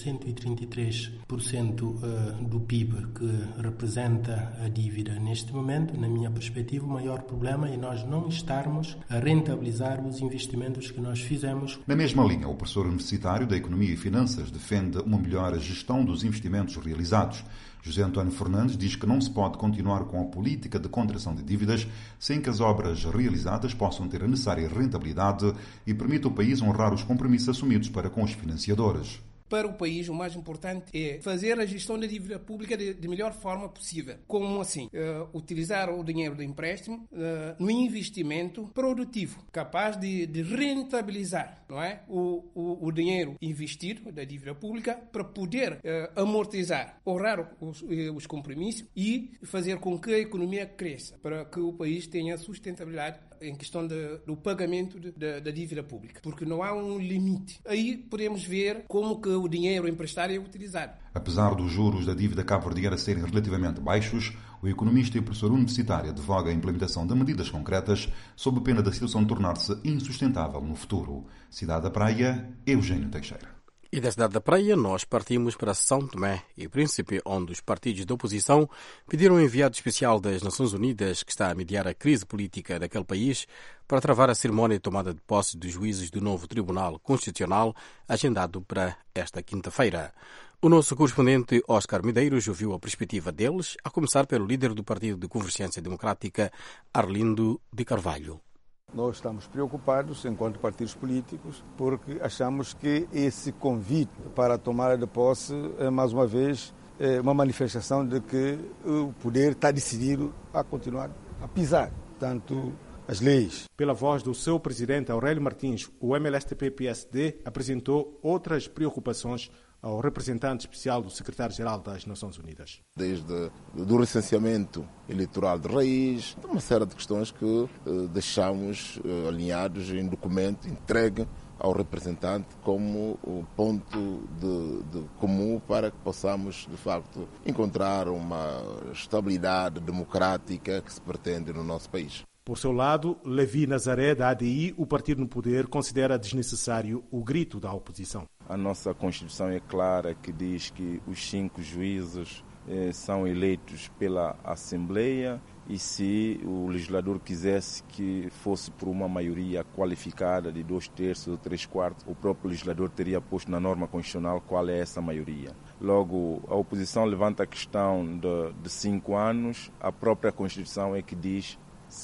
133% do PIB que representa a dívida neste momento. Na minha perspectiva, o maior problema é nós não estarmos a rentabilizar os investimentos que nós fizemos. Na mesma linha, o professor universitário da Economia e Finanças defende uma melhor gestão dos investimentos realizados. José António Fernandes diz que não se pode continuar com a política de contração de dívidas sem que as obras realizadas possam ter a necessária rentabilidade e permita ao país honrar os compromissos assumidos para com os financiadores. Para o país, o mais importante é fazer a gestão da dívida pública de melhor forma possível. Como assim? Utilizar o dinheiro do empréstimo no investimento produtivo, capaz de rentabilizar, não é? o dinheiro investido da dívida pública para poder amortizar, honrar os compromissos e fazer com que a economia cresça, para que o país tenha sustentabilidade em questão do pagamento da dívida pública, porque não há um limite. Aí podemos ver como que o dinheiro emprestado é utilizado. Apesar dos juros da dívida cabo-verdiana serem relativamente baixos, o economista e professor universitário advoga a implementação de medidas concretas sob pena da situação tornar-se insustentável no futuro. Cidade da Praia, Eugênio Teixeira. E da Cidade da Praia, nós partimos para São Tomé e Príncipe, onde os partidos da oposição pediram um enviado especial das Nações Unidas, que está a mediar a crise política daquele país, para travar a cerimónia de tomada de posse dos juízes do novo Tribunal Constitucional, agendado para esta quinta-feira. O nosso correspondente Oscar Medeiros ouviu a perspectiva deles, a começar pelo líder do Partido de Convergência Democrática, Arlindo de Carvalho. Nós estamos preocupados, enquanto partidos políticos, porque achamos que esse convite para a tomada de posse é, mais uma vez, uma manifestação de que o poder está decidido a continuar a pisar, tanto as leis. Pela voz do seu presidente Aurélio Martins, o MLSTP-PSD apresentou outras preocupações ao representante especial do secretário-geral das Nações Unidas. Desde do recenseamento eleitoral de raiz, uma série de questões que deixamos alinhados em documento entregue ao representante como o ponto de comum para que possamos, de facto, encontrar uma estabilidade democrática que se pretende no nosso país. Por seu lado, Levi Nazaré, da ADI, o partido no poder, considera desnecessário o grito da oposição. A nossa Constituição é clara, que diz que os 5 juízes são eleitos pela Assembleia e se o legislador quisesse que fosse por uma maioria qualificada de 2/3 ou 3/4, o próprio legislador teria posto na norma constitucional qual é essa maioria. Logo, a oposição levanta a questão de 5 anos, a própria Constituição é que diz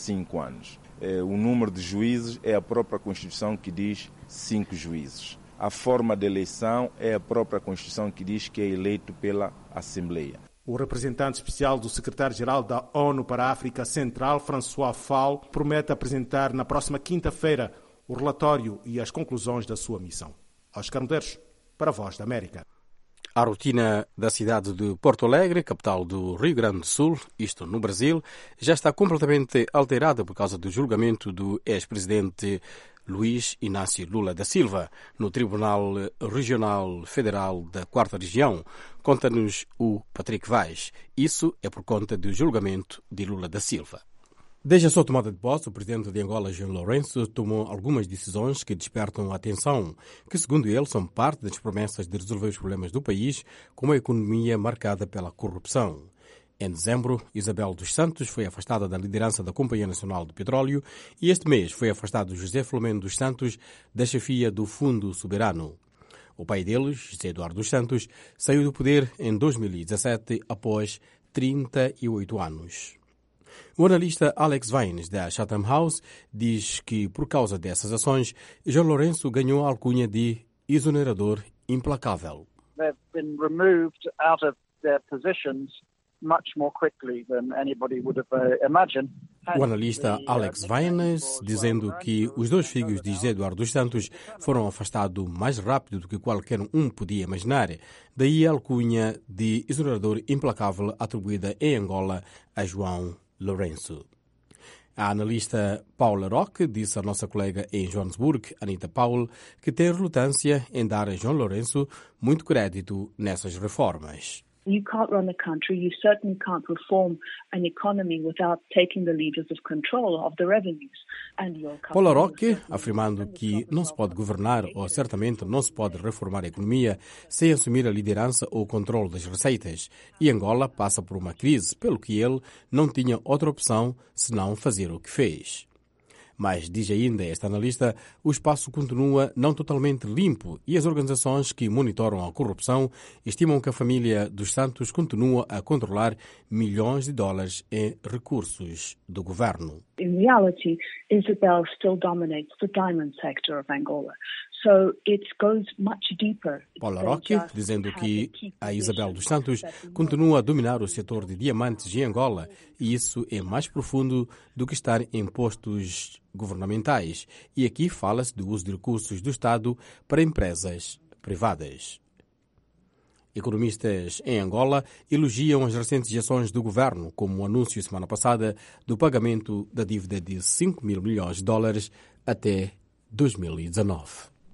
5 anos. O número de juízes é a própria Constituição que diz 5 juízes. A forma de eleição é a própria Constituição que diz que é eleito pela Assembleia. O representante especial do secretário-geral da ONU para a África Central, François Fall, promete apresentar na próxima quinta-feira o relatório e as conclusões da sua missão. Oscar Medeiros, para a Voz da América. A rotina da cidade de Porto Alegre, capital do Rio Grande do Sul, isto no Brasil, já está completamente alterada por causa do julgamento do ex-presidente Luiz Inácio Lula da Silva no Tribunal Regional Federal da 4ª Região. Conta-nos o Patrick Vaz. Isso é por conta do julgamento de Lula da Silva. Desde a sua tomada de posse, o presidente de Angola, João Lourenço, tomou algumas decisões que despertam a atenção, que, segundo ele, são parte das promessas de resolver os problemas do país com uma economia marcada pela corrupção. Em dezembro, Isabel dos Santos foi afastada da liderança da Companhia Nacional de Petróleo e este mês foi afastado José Filomeno dos Santos da chefia do Fundo Soberano. O pai deles, José Eduardo dos Santos, saiu do poder em 2017 após 38 anos. O analista Alex Vines, da Chatham House, diz que, por causa dessas ações, João Lourenço ganhou a alcunha de exonerador implacável. they've been removed out of their positions much more quickly than anybody would have imagined. O analista Alex Vaines dizendo que os 2 filhos de José Eduardo dos Santos foram afastados mais rápido do que qualquer um podia imaginar. Daí a alcunha de exonerador implacável atribuída em Angola a João Lourenço. A analista Paula Roque disse à nossa colega em Joanesburgo, Anita Powell, que tem relutância em dar a João Lourenço muito crédito nessas reformas. You can't run a country, you certainly can't reform an economy without taking the levers of control of the revenues. Paula Roque, afirmando que não se pode governar ou certamente não se pode reformar a economia sem assumir a liderança ou o controle das receitas. E Angola passa por uma crise, pelo que ele não tinha outra opção senão fazer o que fez. Mas, diz ainda esta analista, o espaço continua não totalmente limpo e as organizações que monitoram a corrupção estimam que a família dos Santos continua a controlar milhões de dólares em recursos do governo. In reality, Isabel still dominates the diamond sector of Angola. So it goes much deeper. Paula Roque, dizendo que a Isabel dos Santos continua a dominar o setor de diamantes em Angola e isso é mais profundo do que estar em postos governamentais. E aqui fala-se do uso de recursos do Estado para empresas privadas. Economistas em Angola elogiam as recentes ações do governo, como o anúncio semana passada do pagamento da dívida de 5 mil milhões de dólares até 2019.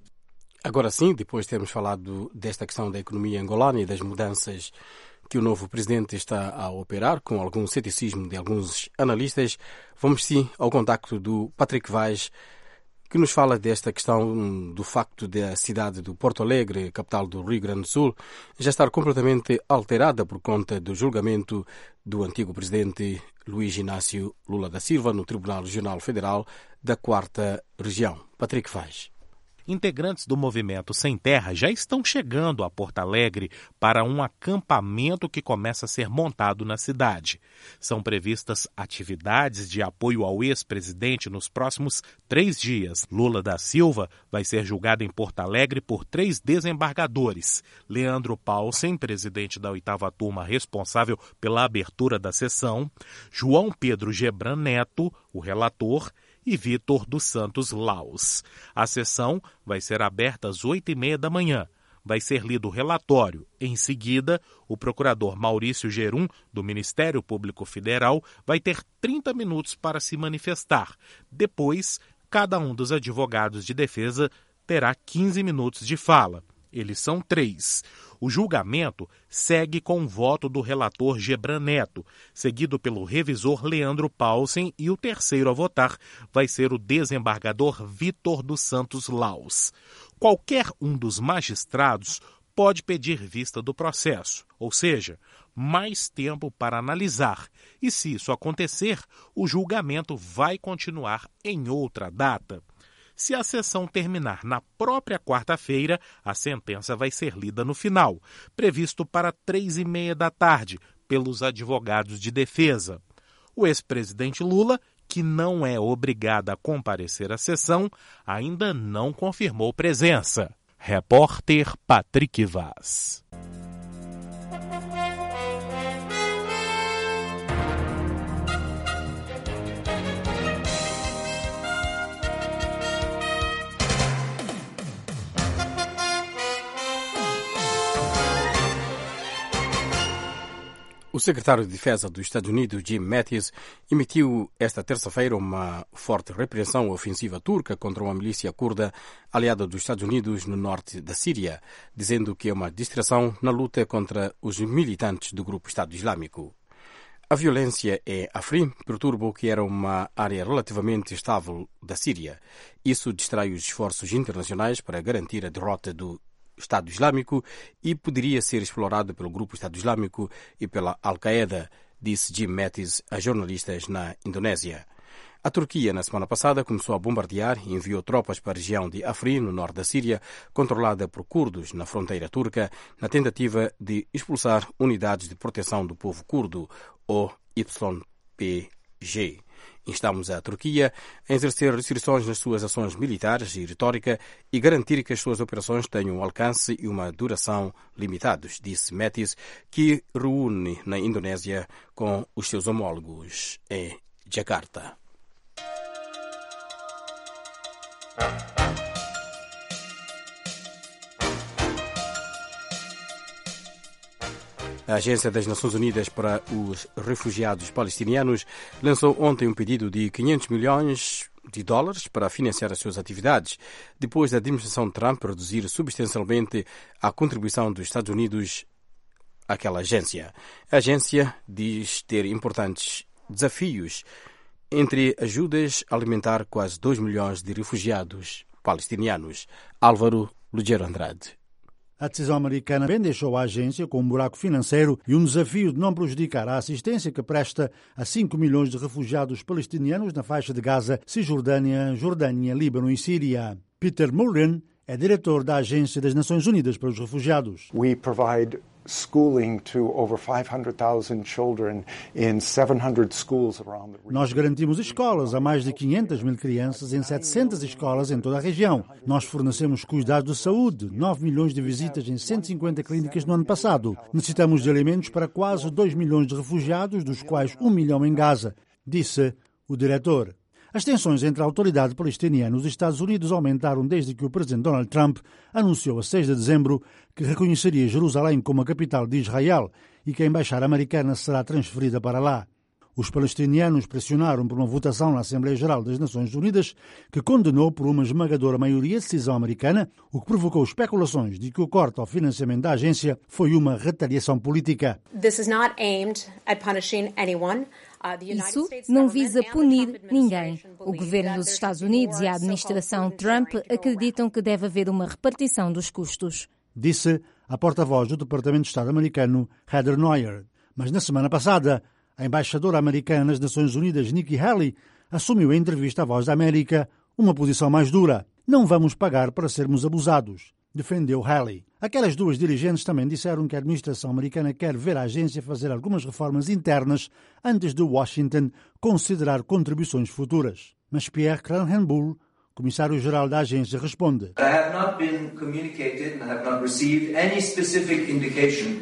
Agora sim, depois de termos falado desta questão da economia angolana e das mudanças que o novo presidente está a operar, com algum ceticismo de alguns analistas, vamos sim ao contacto do Patrick Vaz, que nos fala desta questão do facto da cidade do Porto Alegre, capital do Rio Grande do Sul, já estar completamente alterada por conta do julgamento do antigo presidente Luiz Inácio Lula da Silva no Tribunal Regional Federal da 4ª Região. Patrick Vaz. Integrantes do Movimento Sem Terra já estão chegando a Porto Alegre para um acampamento que começa a ser montado na cidade. São previstas atividades de apoio ao ex-presidente nos próximos 3 dias. Lula da Silva vai ser julgado em Porto Alegre por 3 desembargadores. Leandro Paulsen, presidente da 8ª turma responsável pela abertura da sessão, João Pedro Gebran Neto, o relator, e Vitor dos Santos Laus. A sessão vai ser aberta às 8h30 da manhã. Vai ser lido o relatório. Em seguida, o procurador Maurício Gerum, do Ministério Público Federal, vai ter 30 minutos para se manifestar. Depois, cada um dos advogados de defesa terá 15 minutos de fala. Eles são 3. O julgamento segue com o voto do relator Gebran Neto, seguido pelo revisor Leandro Paulsen, e o terceiro a votar vai ser o desembargador Vitor dos Santos Laus. Qualquer um dos magistrados pode pedir vista do processo, ou seja, mais tempo para analisar. E se isso acontecer, o julgamento vai continuar em outra data. Se a sessão terminar na própria quarta-feira, a sentença vai ser lida no final, previsto para 3h30 da tarde, pelos advogados de defesa. O ex-presidente Lula, que não é obrigado a comparecer à sessão, ainda não confirmou presença. Repórter Patrick Vaz. O secretário de Defesa dos Estados Unidos, Jim Mattis, emitiu esta terça-feira uma forte repreensão ofensiva turca contra uma milícia curda aliada dos Estados Unidos no norte da Síria, dizendo que é uma distração na luta contra os militantes do grupo Estado Islâmico. A violência em Afrin perturba o que era uma área relativamente estável da Síria. Isso distrai os esforços internacionais para garantir a derrota do Estado Islâmico e poderia ser explorado pelo grupo Estado Islâmico e pela Al-Qaeda, disse Jim Mattis a jornalistas na Indonésia. A Turquia, na semana passada, começou a bombardear e enviou tropas para a região de Afrin, no norte da Síria, controlada por curdos na fronteira turca, na tentativa de expulsar unidades de proteção do povo curdo, ou YPG. Instamos a Turquia a exercer restrições nas suas ações militares e retórica e garantir que as suas operações tenham um alcance e uma duração limitados, disse Mattis, que reúne na Indonésia com os seus homólogos em Jakarta. A Agência das Nações Unidas para os Refugiados Palestinianos lançou ontem um pedido de 500 milhões de dólares para financiar as suas atividades, depois da administração Trump reduzir substancialmente a contribuição dos Estados Unidos àquela agência. A agência diz ter importantes desafios, entre ajudas a alimentar quase 2 milhões de refugiados palestinianos. Álvaro Lugero Andrade. A decisão americana bem deixou a agência com um buraco financeiro e um desafio de não prejudicar a assistência que presta a 5 milhões de refugiados palestinianos na faixa de Gaza, Cisjordânia, Jordânia, Líbano e Síria. Peter Mullen é diretor da Agência das Nações Unidas para os Refugiados. We provide schooling to over 500,000 children in 700 schools around the region. Nós garantimos escolas a mais de 500 mil crianças em 700 escolas em toda a região. Nós fornecemos cuidados de saúde, 9 milhões de visitas em 150 clínicas no ano passado. Necessitamos de alimentos para quase 2 milhões de refugiados, dos quais 1 milhão em Gaza, disse o diretor. As tensões entre a autoridade palestiniana e os Estados Unidos aumentaram desde que o presidente Donald Trump anunciou a 6 de dezembro que reconheceria Jerusalém como a capital de Israel e que a embaixada americana será transferida para lá. Os palestinianos pressionaram por uma votação na Assembleia Geral das Nações Unidas que condenou por uma esmagadora maioria a decisão americana, o que provocou especulações de que o corte ao financiamento da agência foi uma retaliação política. This is not aimed at punishing anyone. Isso não visa punir ninguém. O governo dos Estados Unidos e a administração Trump acreditam que deve haver uma repartição dos custos, disse a porta-voz do Departamento de Estado americano, Heather Nauert. Mas na semana passada, a embaixadora americana nas Nações Unidas, Nikki Haley, assumiu em entrevista à Voz da América uma posição mais dura. Não vamos pagar para sermos abusados, defendeu Haley. Aquelas duas dirigentes também disseram que a administração americana quer ver a agência fazer algumas reformas internas antes de Washington considerar contribuições futuras. Mas Pierre Kranhenbuhl, comissário-geral da agência, responde: I have not been communicated and have not received any specific indication.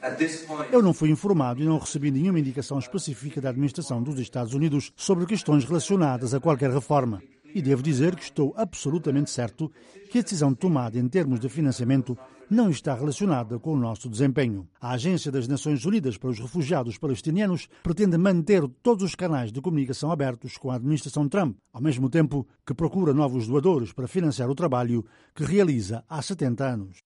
Eu não fui informado e não recebi nenhuma indicação específica da administração dos Estados Unidos sobre questões relacionadas a qualquer reforma. E devo dizer que estou absolutamente certo que a decisão tomada em termos de financiamento não está relacionada com o nosso desempenho. A Agência das Nações Unidas para os Refugiados Palestinianos pretende manter todos os canais de comunicação abertos com a administração Trump, ao mesmo tempo que procura novos doadores para financiar o trabalho que realiza há 70 anos.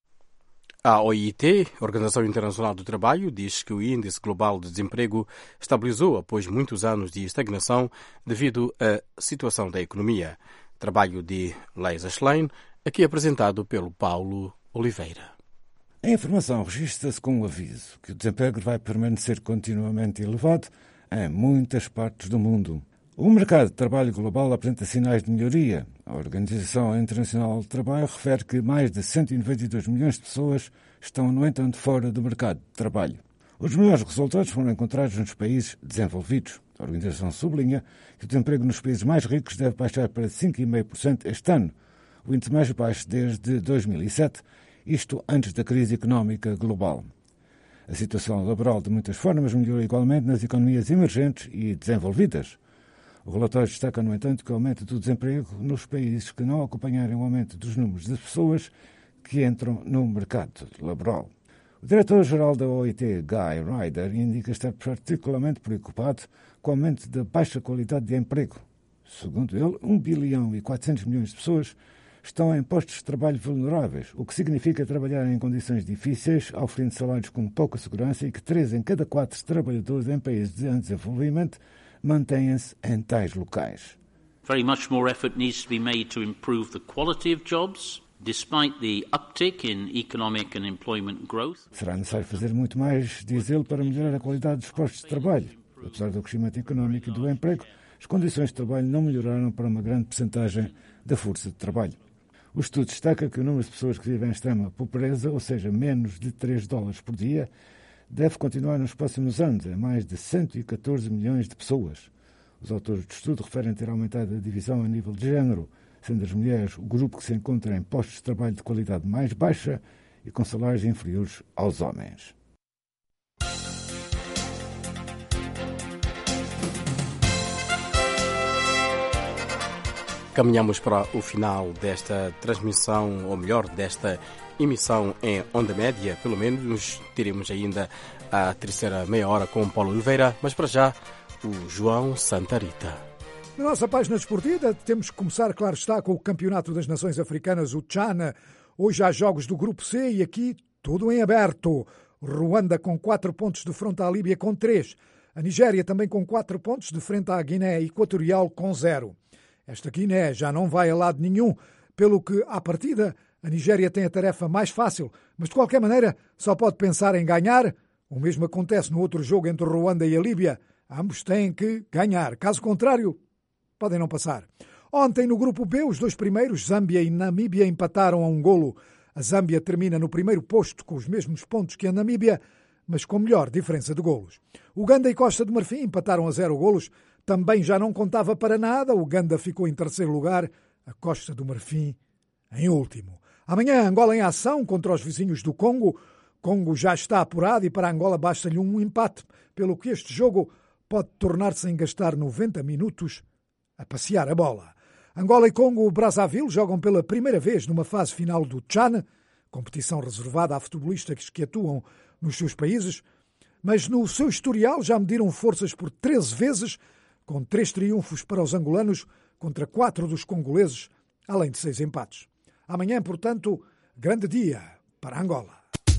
A OIT, Organização Internacional do Trabalho, diz que o índice global de desemprego estabilizou após muitos anos de estagnação devido à situação da economia. Trabalho de Leisa Schlein, aqui apresentado pelo Paulo Oliveira. A informação registra-se com o aviso que o desemprego vai permanecer continuamente elevado em muitas partes do mundo. O mercado de trabalho global apresenta sinais de melhoria. A Organização Internacional do Trabalho refere que mais de 192 milhões de pessoas estão, no entanto, fora do mercado de trabalho. Os melhores resultados foram encontrados nos países desenvolvidos. A organização sublinha que o desemprego nos países mais ricos deve baixar para 5,5% este ano, o índice mais baixo desde 2007, isto antes da crise económica global. A situação laboral, de muitas formas, melhorou igualmente nas economias emergentes e desenvolvidas. O relatório destaca, no entanto, que o aumento do desemprego nos países que não acompanharem o aumento dos números de pessoas que entram no mercado laboral. O diretor-geral da OIT, Guy Ryder, indica estar particularmente preocupado com o aumento da baixa qualidade de emprego. Segundo ele, 1 bilhão e 400 milhões de pessoas estão em postos de trabalho vulneráveis, o que significa trabalhar em condições difíceis, oferecendo salários com pouca segurança e que 3 em cada 4 trabalhadores em países de desenvolvimento mantêm-se em tais locais. Very much more effort needs to be made to improve the quality of jobs, despite the uptick in economic and employment growth. Será necessário fazer muito mais, diz ele, para melhorar a qualidade dos postos de trabalho. Apesar do crescimento económico e do emprego, as condições de trabalho não melhoraram para uma grande percentagem da força de trabalho. O estudo destaca que o número de pessoas que vivem em extrema pobreza, ou seja, menos de $3 por dia, deve continuar nos próximos anos, em mais de 114 milhões de pessoas. Os autores do estudo referem ter aumentado a divisão a nível de género, sendo as mulheres o grupo que se encontra em postos de trabalho de qualidade mais baixa e com salários inferiores aos homens. Caminhamos para o final desta transmissão, ou melhor, desta emissão em onda média. Pelo menos teremos ainda a terceira meia hora com Paulo Oliveira, mas para já o João Santa Rita. Na nossa página desportiva temos que começar, claro está, com o Campeonato das Nações Africanas, o CHAN. Hoje há jogos do Grupo C e aqui tudo em aberto. Ruanda com 4 pontos de frente à Líbia com 3. A Nigéria também com 4 pontos de frente à Guiné Equatorial com 0. Esta Guiné já não vai a lado nenhum, pelo que, à partida, a Nigéria tem a tarefa mais fácil, mas de qualquer maneira só pode pensar em ganhar. O mesmo acontece no outro jogo entre Ruanda e a Líbia. Ambos têm que ganhar. Caso contrário, podem não passar. Ontem, no grupo B, os 2 primeiros, Zâmbia e Namíbia, empataram a 1 golo. A Zâmbia termina no primeiro posto com os mesmos pontos que a Namíbia, mas com melhor diferença de golos. Uganda e Costa de Marfim empataram a 0 golos. Também já não contava para nada. Uganda ficou em terceiro lugar, a Costa do Marfim em último. Amanhã, Angola em ação contra os vizinhos do Congo. Congo já está apurado e para Angola basta-lhe um empate, pelo que este jogo pode tornar-se em gastar 90 minutos a passear a bola. Angola e Congo-Brazzaville jogam pela primeira vez numa fase final do CHAN, competição reservada a futebolistas que atuam nos seus países, mas no seu historial já mediram forças por 13 vezes, com 3 triunfos para os angolanos contra 4 dos congoleses, além de 6 empates. Amanhã, portanto, grande dia para Angola.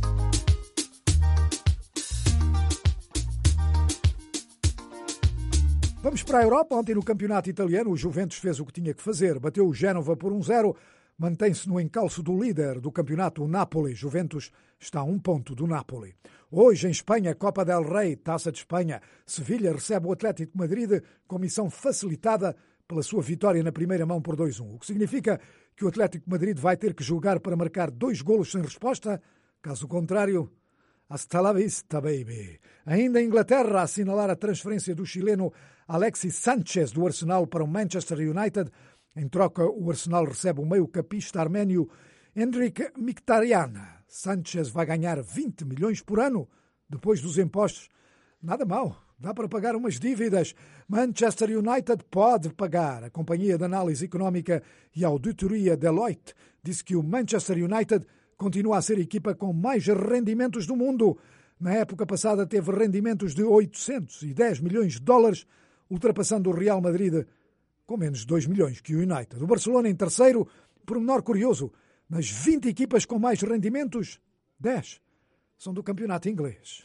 Vamos para a Europa. Ontem no campeonato italiano o Juventus fez o que tinha que fazer. Bateu o Génova por 1-0, mantém-se no encalço do líder do campeonato, o Napoli. Juventus está a 1 ponto do Napoli. Hoje em Espanha, Copa del Rey, Taça de Espanha. Sevilha recebe o Atlético de Madrid com missão facilitada pela sua vitória na primeira mão por 2-1. O que significa que o Atlético de Madrid vai ter que jogar para marcar 2 golos sem resposta. Caso contrário, hasta la vista, baby. Ainda em Inglaterra, a assinalar a transferência do chileno Alexis Sánchez do Arsenal para o Manchester United. Em troca, o Arsenal recebe o meio-campista arménio Henrik Mkhitaryan. Sánchez vai ganhar 20 milhões por ano depois dos impostos. Nada mal, dá para pagar umas dívidas. Manchester United pode pagar. A companhia de análise económica e auditoria Deloitte disse que o Manchester United continua a ser a equipa com mais rendimentos do mundo. Na época passada teve rendimentos de 810 milhões de dólares, ultrapassando o Real Madrid com menos de 2 milhões que o United. O Barcelona em terceiro, por menor curioso, nas 20 equipas com mais rendimentos, 10 são do campeonato inglês.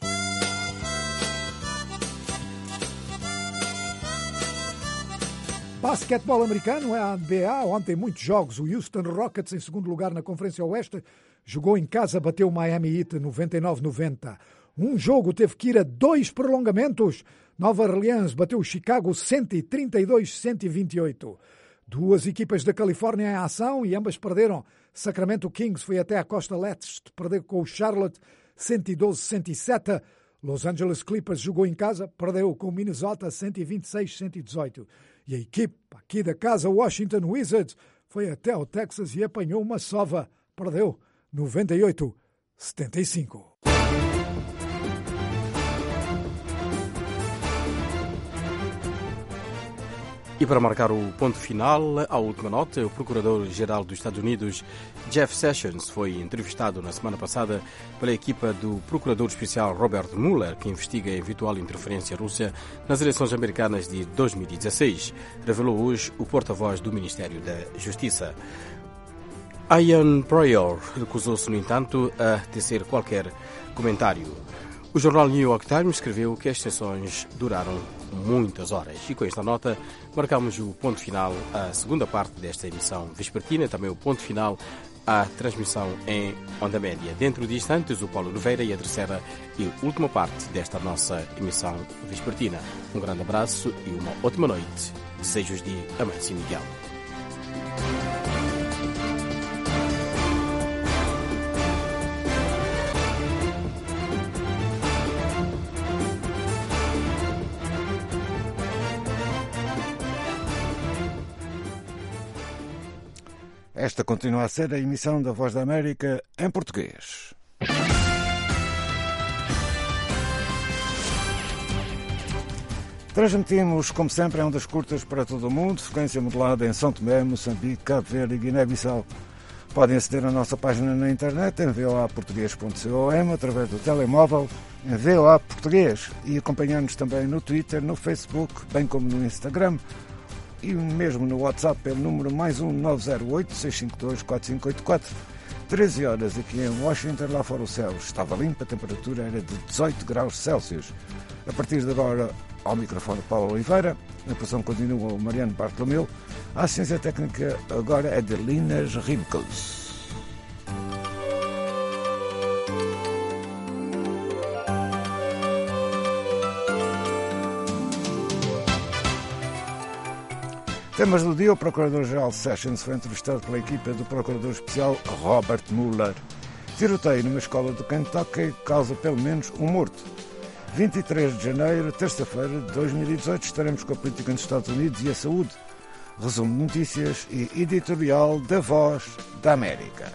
Basquetebol americano é a NBA. Ontem muitos jogos. O Houston Rockets em segundo lugar na Conferência Oeste jogou em casa, bateu o Miami Heat 99-90. Um jogo teve que ir a 2 prolongamentos. Nova Orleans bateu o Chicago 132-128. 2 equipas da Califórnia em ação e ambas perderam. Sacramento Kings foi até a costa leste, perdeu com o Charlotte 112-107. Los Angeles Clippers jogou em casa, perdeu com o Minnesota 126-118. E a equipe aqui da casa, Washington Wizards, foi até ao Texas e apanhou uma sova, perdeu 98-75. E para marcar o ponto final, a última nota, o Procurador-Geral dos Estados Unidos, Jeff Sessions, foi entrevistado na semana passada pela equipa do Procurador Especial Robert Mueller, que investiga a eventual interferência russa nas eleições americanas de 2016, revelou hoje o porta-voz do Ministério da Justiça. Ian Pryor recusou-se, no entanto, a tecer qualquer comentário. O jornal New York Times escreveu que as sessões duraram muitas horas. E com esta nota, marcamos o ponto final à segunda parte desta emissão vespertina, também o ponto final à transmissão em onda média. Dentro de instantes, o Paulo Oliveira e a terceira e última parte desta nossa emissão vespertina. Um grande abraço e uma ótima noite. Desejos de Amâncio Miguel. Esta continua a ser a emissão da Voz da América em português. Transmitimos, como sempre, em ondas curtas para todo o mundo, frequência modulada em São Tomé, Moçambique, Cabo Verde e Guiné-Bissau. Podem aceder à nossa página na internet em voaportugues.com, através do telemóvel em VOA Português, e acompanhar-nos também no Twitter, no Facebook, bem como no Instagram e mesmo no WhatsApp pelo número +1 908 652 4584. 13 horas aqui em Washington, lá fora o céu estava limpo, a temperatura era de 18 graus Celsius. A partir de agora, ao microfone Paulo Oliveira, na produção continua o Mariano Bartolomeu, a assistência técnica agora é de Linas Ribcos. Temas do dia: o Procurador-Geral Sessions foi entrevistado pela equipa do Procurador Especial Robert Mueller. Tiroteio numa escola do Kentucky causa pelo menos um morto. 23 de janeiro, terça-feira de 2018, estaremos com a política nos Estados Unidos e a saúde. Resumo de notícias e editorial da Voz da América.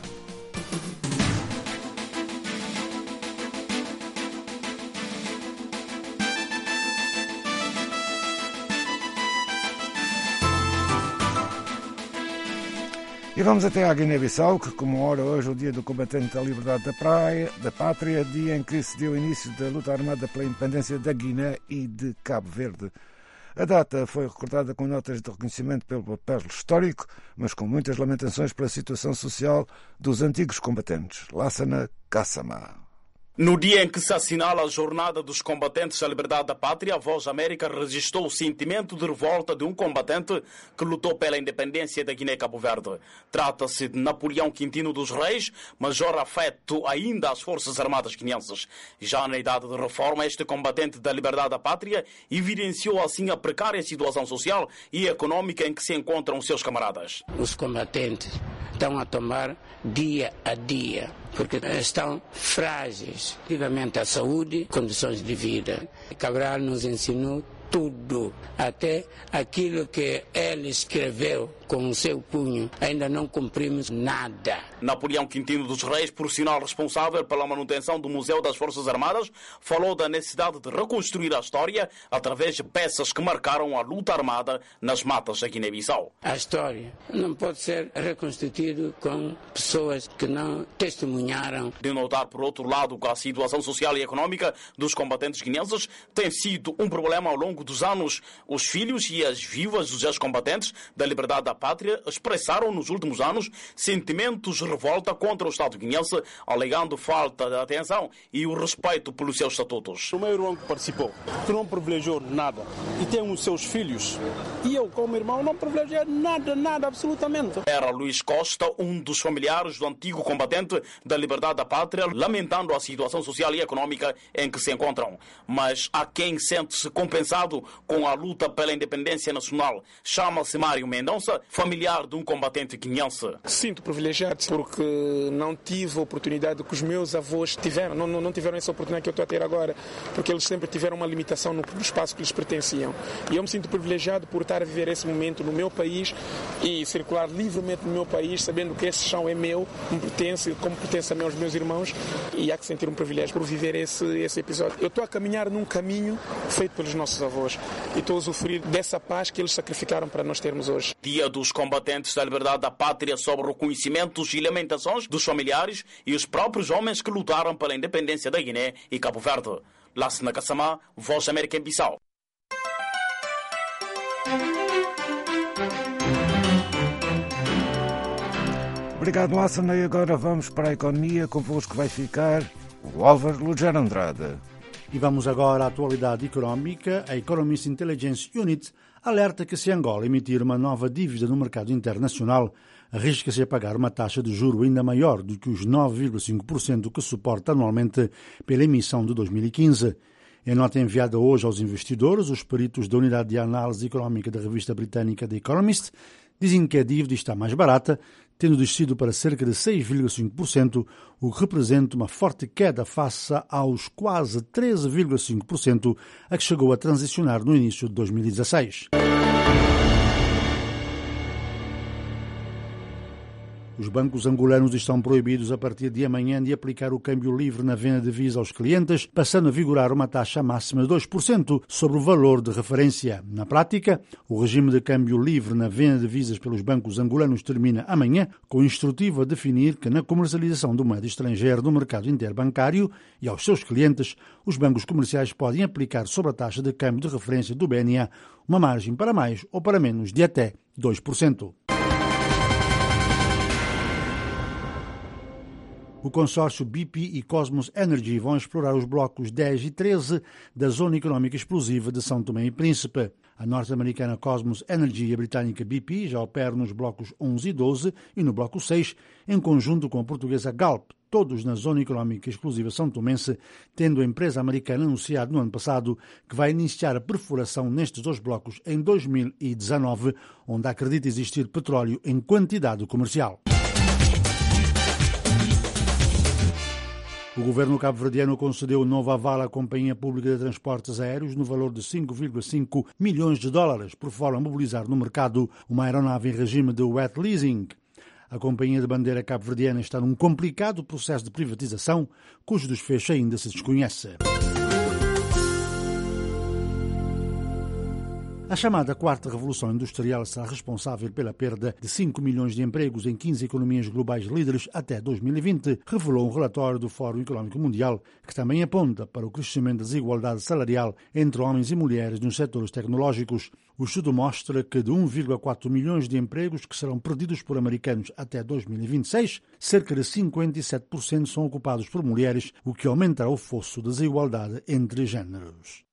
E vamos até à Guiné-Bissau, que comemora hoje o Dia do Combatente da Liberdade da Pátria, dia em que se deu início da luta armada pela independência da Guiné e de Cabo Verde. A data foi recordada com notas de reconhecimento pelo papel histórico, mas com muitas lamentações pela situação social dos antigos combatentes. Lassana Kassama. No dia em que se assinala a Jornada dos Combatentes da Liberdade da Pátria, a Voz da América registrou o sentimento de revolta de um combatente que lutou pela independência da Guiné e Cabo Verde. Trata-se de Napoleão Quintino dos Reis, major afeto ainda às Forças Armadas guineenses. Já na idade de reforma, este combatente da liberdade da pátria evidenciou assim a precária situação social e econômica em que se encontram seus camaradas. Os combatentes estão a tomar dia a dia, porque estão frágeis, relativamente à saúde, condições de vida. Cabral nos ensinou tudo, até aquilo que ele escreveu com o seu punho. Ainda não cumprimos nada. Napoleão Quintino dos Reis, por sinal responsável pela manutenção do Museu das Forças Armadas, falou da necessidade de reconstruir a história através de peças que marcaram a luta armada nas matas da Guiné-Bissau. A história não pode ser reconstituída com pessoas que não testemunharam. De notar, por outro lado, que a situação social e econômica dos combatentes guineenses tem sido um problema ao longo dos anos. Os filhos e as viúvas dos ex-combatentes da liberdade da pátria expressaram nos últimos anos sentimentos de revolta contra o Estado guineense, alegando falta de atenção e o respeito pelos seus estatutos. O meu irmão que participou, que não privilegiou nada, e tem os seus filhos, e eu, como irmão, não privilegiei nada, absolutamente. Era Luís Costa, um dos familiares do antigo combatente da liberdade da pátria, lamentando a situação social e econômica em que se encontram. Mas há quem sente-se compensado com a luta pela independência nacional. Chama-se Mário Mendonça, familiar de um combatente guineense. Sinto privilegiado porque não tive a oportunidade que os meus avós tiveram. Não tiveram essa oportunidade que eu estou a ter agora, porque eles sempre tiveram uma limitação no espaço que lhes pertenciam. E eu me sinto privilegiado por estar a viver esse momento no meu país e circular livremente no meu país, sabendo que esse chão é meu, me pertence, como pertence também aos meus irmãos, e há que sentir um privilégio por viver esse episódio. Eu estou a caminhar num caminho feito pelos nossos avós e estou a usufruir dessa paz que eles sacrificaram para nós termos hoje. Dia dos Combatentes da Liberdade da Pátria, sobre reconhecimentos e lamentações dos familiares e os próprios homens que lutaram pela independência da Guiné e Cabo Verde. Lassana Kassama, Voz da América em Bissau. Obrigado, Lassana. E agora vamos para a economia. Convosco vai ficar o Álvaro Lugero Andrade. E vamos agora à atualidade económica. A Economist Intelligence Unit alerta que se Angola emitir uma nova dívida no mercado internacional, arrisca-se a pagar uma taxa de juro ainda maior do que os 9,5% que suporta anualmente pela emissão de 2015. Em nota enviada hoje aos investidores, os peritos da Unidade de Análise Económica da revista britânica The Economist dizem que a dívida está mais barata, tendo descido para cerca de 6,5%, o que representa uma forte queda face aos quase 13,5% a que chegou a transicionar no início de 2016. Os bancos angolanos estão proibidos a partir de amanhã de aplicar o câmbio livre na venda de Visa aos clientes, passando a vigorar uma taxa máxima de 2% sobre o valor de referência. Na prática, o regime de câmbio livre na venda de Visas pelos bancos angolanos termina amanhã, com o instrutivo a definir que na comercialização de moeda estrangeira no mercado interbancário e aos seus clientes, os bancos comerciais podem aplicar sobre a taxa de câmbio de referência do BNA uma margem para mais ou para menos de até 2%. O consórcio BP e Cosmos Energy vão explorar os blocos 10 e 13 da Zona Económica Exclusiva de São Tomé e Príncipe. A norte-americana Cosmos Energy e a britânica BP já operam nos blocos 11 e 12 e no bloco 6, em conjunto com a portuguesa Galp, todos na Zona Económica Exclusiva São Tomense, tendo a empresa americana anunciado no ano passado que vai iniciar a perfuração nestes dois blocos em 2019, onde acredita existir petróleo em quantidade comercial. O governo cabo-verdiano concedeu um novo aval à Companhia Pública de Transportes Aéreos no valor de 5,5 milhões de dólares, por forma a mobilizar no mercado uma aeronave em regime de wet leasing. A companhia de bandeira cabo-verdiana está num complicado processo de privatização, cujo desfecho ainda se desconhece. A chamada Quarta Revolução Industrial será responsável pela perda de 5 milhões de empregos em 15 economias globais líderes até 2020, revelou um relatório do Fórum Económico Mundial, que também aponta para o crescimento da desigualdade salarial entre homens e mulheres nos setores tecnológicos. O estudo mostra que de 1,4 milhões de empregos que serão perdidos por americanos até 2026, cerca de 57% são ocupados por mulheres, o que aumentará o fosso de desigualdade entre géneros.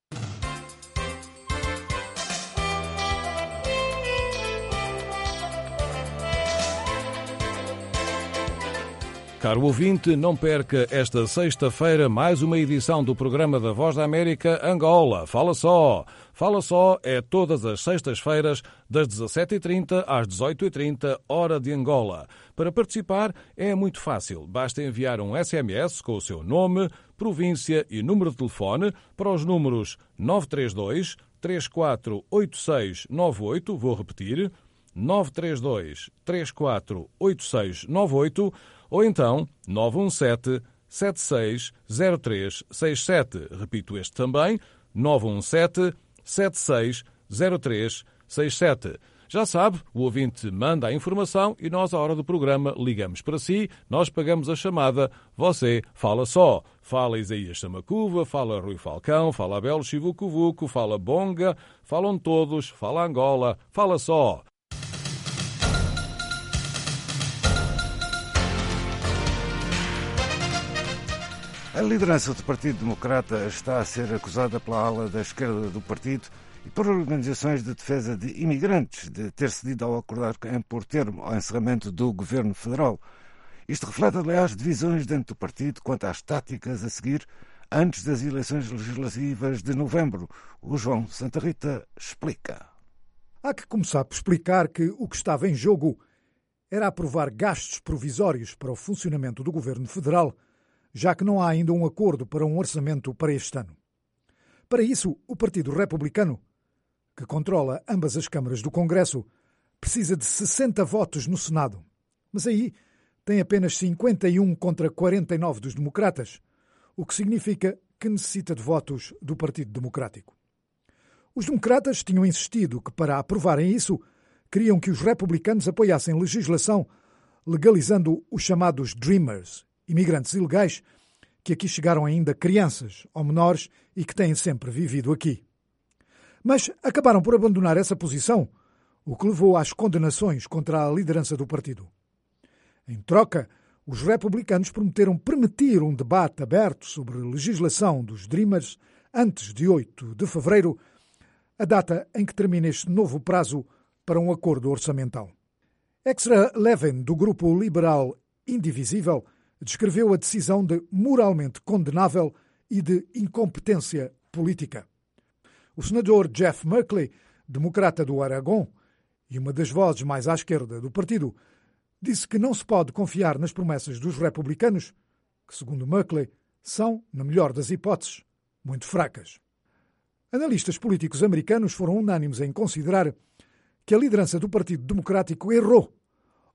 Caro ouvinte, não perca esta sexta-feira mais uma edição do programa da Voz da América Angola. Fala só! Fala só é todas as sextas-feiras, das 17h30 às 18h30, hora de Angola. Para participar é muito fácil. Basta enviar um SMS com o seu nome, província e número de telefone para os números 932 348698, vou repetir, 932 348698, ou então 917-760367. Repito este também, 917-760367. Já sabe, o ouvinte manda a informação e nós, à hora do programa, ligamos para si, nós pagamos a chamada, você fala só. Fala Isaías Samacuva, fala Rui Falcão, fala Abel Chivucuvuco, fala Bonga, falam todos, fala Angola, fala só. A liderança do Partido Democrata está a ser acusada pela ala da esquerda do partido e por organizações de defesa de imigrantes de ter cedido ao acordar em pôr termo ao encerramento do governo federal. Isto reflete, aliás, divisões dentro do partido quanto às táticas a seguir antes das eleições legislativas de novembro. O João Santa Rita explica. Há que começar por explicar que o que estava em jogo era aprovar gastos provisórios para o funcionamento do governo federal, já que não há ainda um acordo para um orçamento para este ano. Para isso, o Partido Republicano, que controla ambas as câmaras do Congresso, precisa de 60 votos no Senado. Mas aí tem apenas 51 contra 49 dos democratas, o que significa que necessita de votos do Partido Democrático. Os democratas tinham insistido que, para aprovarem isso, queriam que os republicanos apoiassem legislação legalizando os chamados Dreamers, imigrantes ilegais, que aqui chegaram ainda crianças ou menores e que têm sempre vivido aqui. Mas acabaram por abandonar essa posição, o que levou às condenações contra a liderança do partido. Em troca, os republicanos prometeram permitir um debate aberto sobre a legislação dos Dreamers antes de 8 de fevereiro, a data em que termina este novo prazo para um acordo orçamental. Extra Levin, do grupo liberal Indivisível, descreveu a decisão de moralmente condenável e de incompetência política. O senador Jeff Merkley, democrata do Aragão e uma das vozes mais à esquerda do partido, disse que não se pode confiar nas promessas dos republicanos, que, segundo Merkley, são, na melhor das hipóteses, muito fracas. Analistas políticos americanos foram unânimes em considerar que a liderança do Partido Democrático errou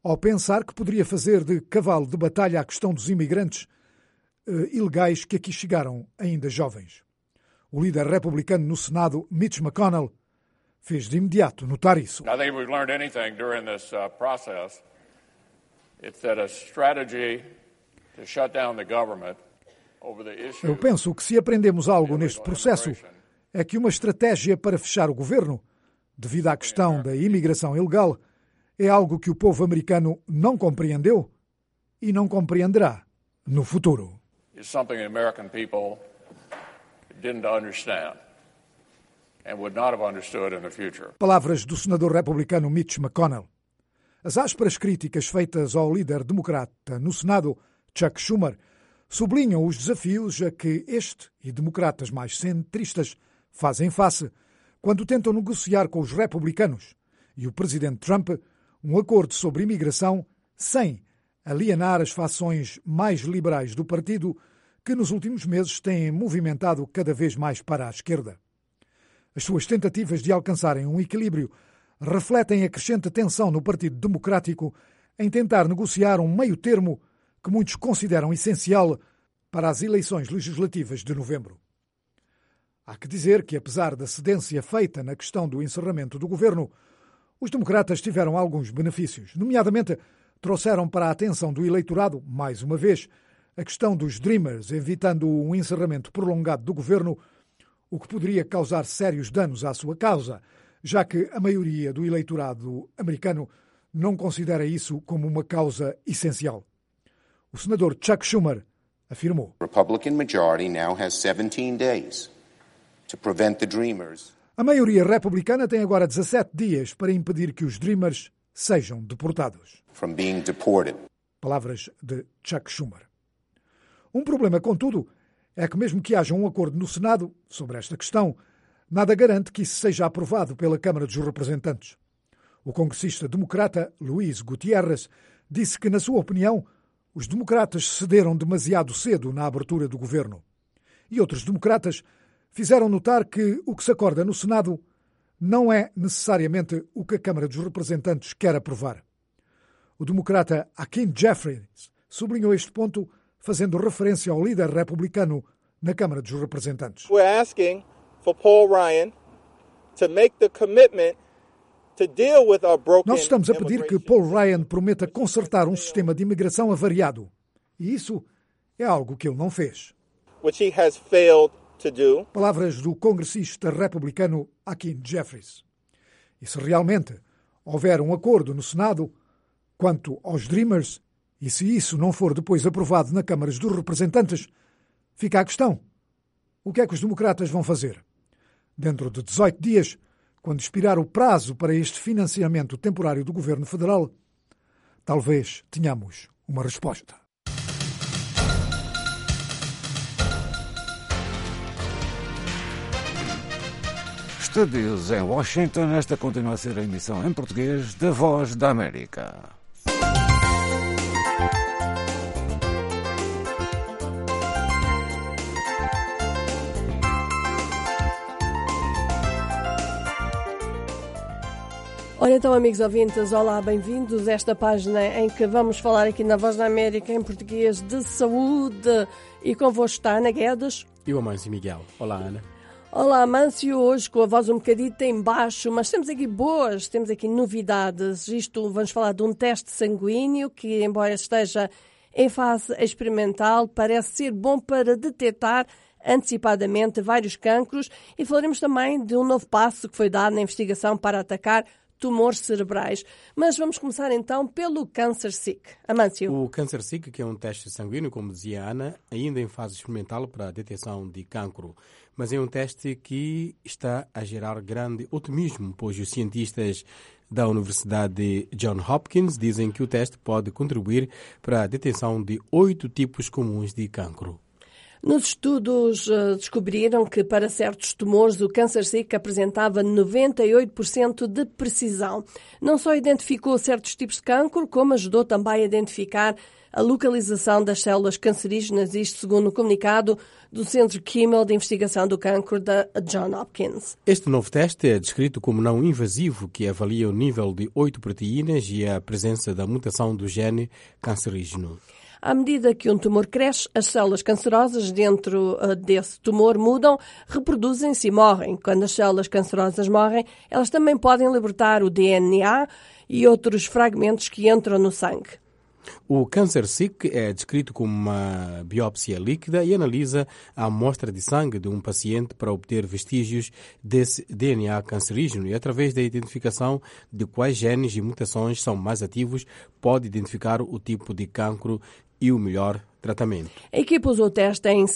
ao pensar que poderia fazer de cavalo de batalha a questão dos imigrantes ilegais que aqui chegaram ainda jovens. O líder republicano no Senado, Mitch McConnell, fez de imediato notar isso. I think if we've learned anything during this process, it's that a strategy to shut down the government over the issue. Eu penso que se aprendemos algo neste processo é que uma estratégia para fechar o governo, devido à questão da imigração ilegal, é algo que o povo americano não compreendeu e não compreenderá no futuro. It's something the American people didn't understand and would not have understood in the future. Palavras do senador republicano Mitch McConnell. As ásperas críticas feitas ao líder democrata no Senado, Chuck Schumer, sublinham os desafios a que este e democratas mais centristas fazem face quando tentam negociar com os republicanos e o presidente Trump um acordo sobre imigração sem alienar as fações mais liberais do partido que nos últimos meses têm movimentado cada vez mais para a esquerda. As suas tentativas de alcançarem um equilíbrio refletem a crescente tensão no Partido Democrático em tentar negociar um meio-termo que muitos consideram essencial para as eleições legislativas de novembro. Há que dizer que, apesar da cedência feita na questão do encerramento do governo, os democratas tiveram alguns benefícios. Nomeadamente, trouxeram para a atenção do eleitorado, mais uma vez, a questão dos Dreamers, evitando um encerramento prolongado do governo, o que poderia causar sérios danos à sua causa, já que a maioria do eleitorado americano não considera isso como uma causa essencial. O senador Chuck Schumer afirmou: a maioria republicana tem agora 17 dias para impedir que os Dreamers sejam deportados. Palavras de Chuck Schumer. Um problema, contudo, é que mesmo que haja um acordo no Senado sobre esta questão, nada garante que isso seja aprovado pela Câmara dos Representantes. O congressista democrata Luís Gutiérrez disse que, na sua opinião, os democratas cederam demasiado cedo na abertura do governo. E outros democratas fizeram notar que o que se acorda no Senado não é necessariamente o que a Câmara dos Representantes quer aprovar. O democrata Hakeem Jeffries sublinhou este ponto, fazendo referência ao líder republicano na Câmara dos Representantes. We're asking for Paul Ryan to make the commitment to deal with our broken. Nós estamos a pedir que Paul Ryan prometa consertar um sistema de imigração avariado. E isso é algo que ele não fez. Which he has failed to do. Palavras do congressista republicano Hakeem Jeffries. E se realmente houver um acordo no Senado quanto aos Dreamers, e se isso não for depois aprovado na Câmara dos Representantes, fica a questão: o que é que os democratas vão fazer? Dentro de 18 dias, quando expirar o prazo para este financiamento temporário do governo federal, talvez tenhamos uma resposta. Estúdios em Washington, esta continua a ser a emissão em português da Voz da América. Ora então, amigos ouvintes, olá, bem-vindos a esta página em que vamos falar aqui na Voz da América em português de saúde. E convosco está Ana Guedes. E o Amâncio Miguel. Olá, Ana. Olá, Amâncio, hoje com a voz um bocadinho em baixo, mas temos aqui novidades. Vamos falar de um teste sanguíneo que, embora esteja em fase experimental, parece ser bom para detectar antecipadamente vários cancros, e falaremos também de um novo passo que foi dado na investigação para atacar tumores cerebrais. Mas vamos começar então pelo Cancer-Seq. Amâncio. O Cancer-Seq, que é um teste sanguíneo, como dizia a Ana, ainda em fase experimental para a detecção de cancro. Mas é um teste que está a gerar grande otimismo, pois os cientistas da Universidade de Johns Hopkins dizem que o teste pode contribuir para a detecção de 8 tipos comuns de cancro. Nos estudos descobriram que para certos tumores o Cancer-Seq apresentava 98% de precisão. Não só identificou certos tipos de cancro, como ajudou também a identificar a localização das células cancerígenas, isto segundo o comunicado do Centro Kimmel de Investigação do Cancro da Johns Hopkins. Este novo teste é descrito como não invasivo, que avalia o nível de 8 proteínas e a presença da mutação do gene cancerígeno. À medida que um tumor cresce, as células cancerosas dentro desse tumor mudam, reproduzem-se e morrem. Quando as células cancerosas morrem, elas também podem libertar o DNA e outros fragmentos que entram no sangue. O câncer-seq é descrito como uma biópsia líquida e analisa a amostra de sangue de um paciente para obter vestígios desse DNA cancerígeno e, através da identificação de quais genes e mutações são mais ativos, pode identificar o tipo de cancro e o melhor tratamento. A equipa usou o teste em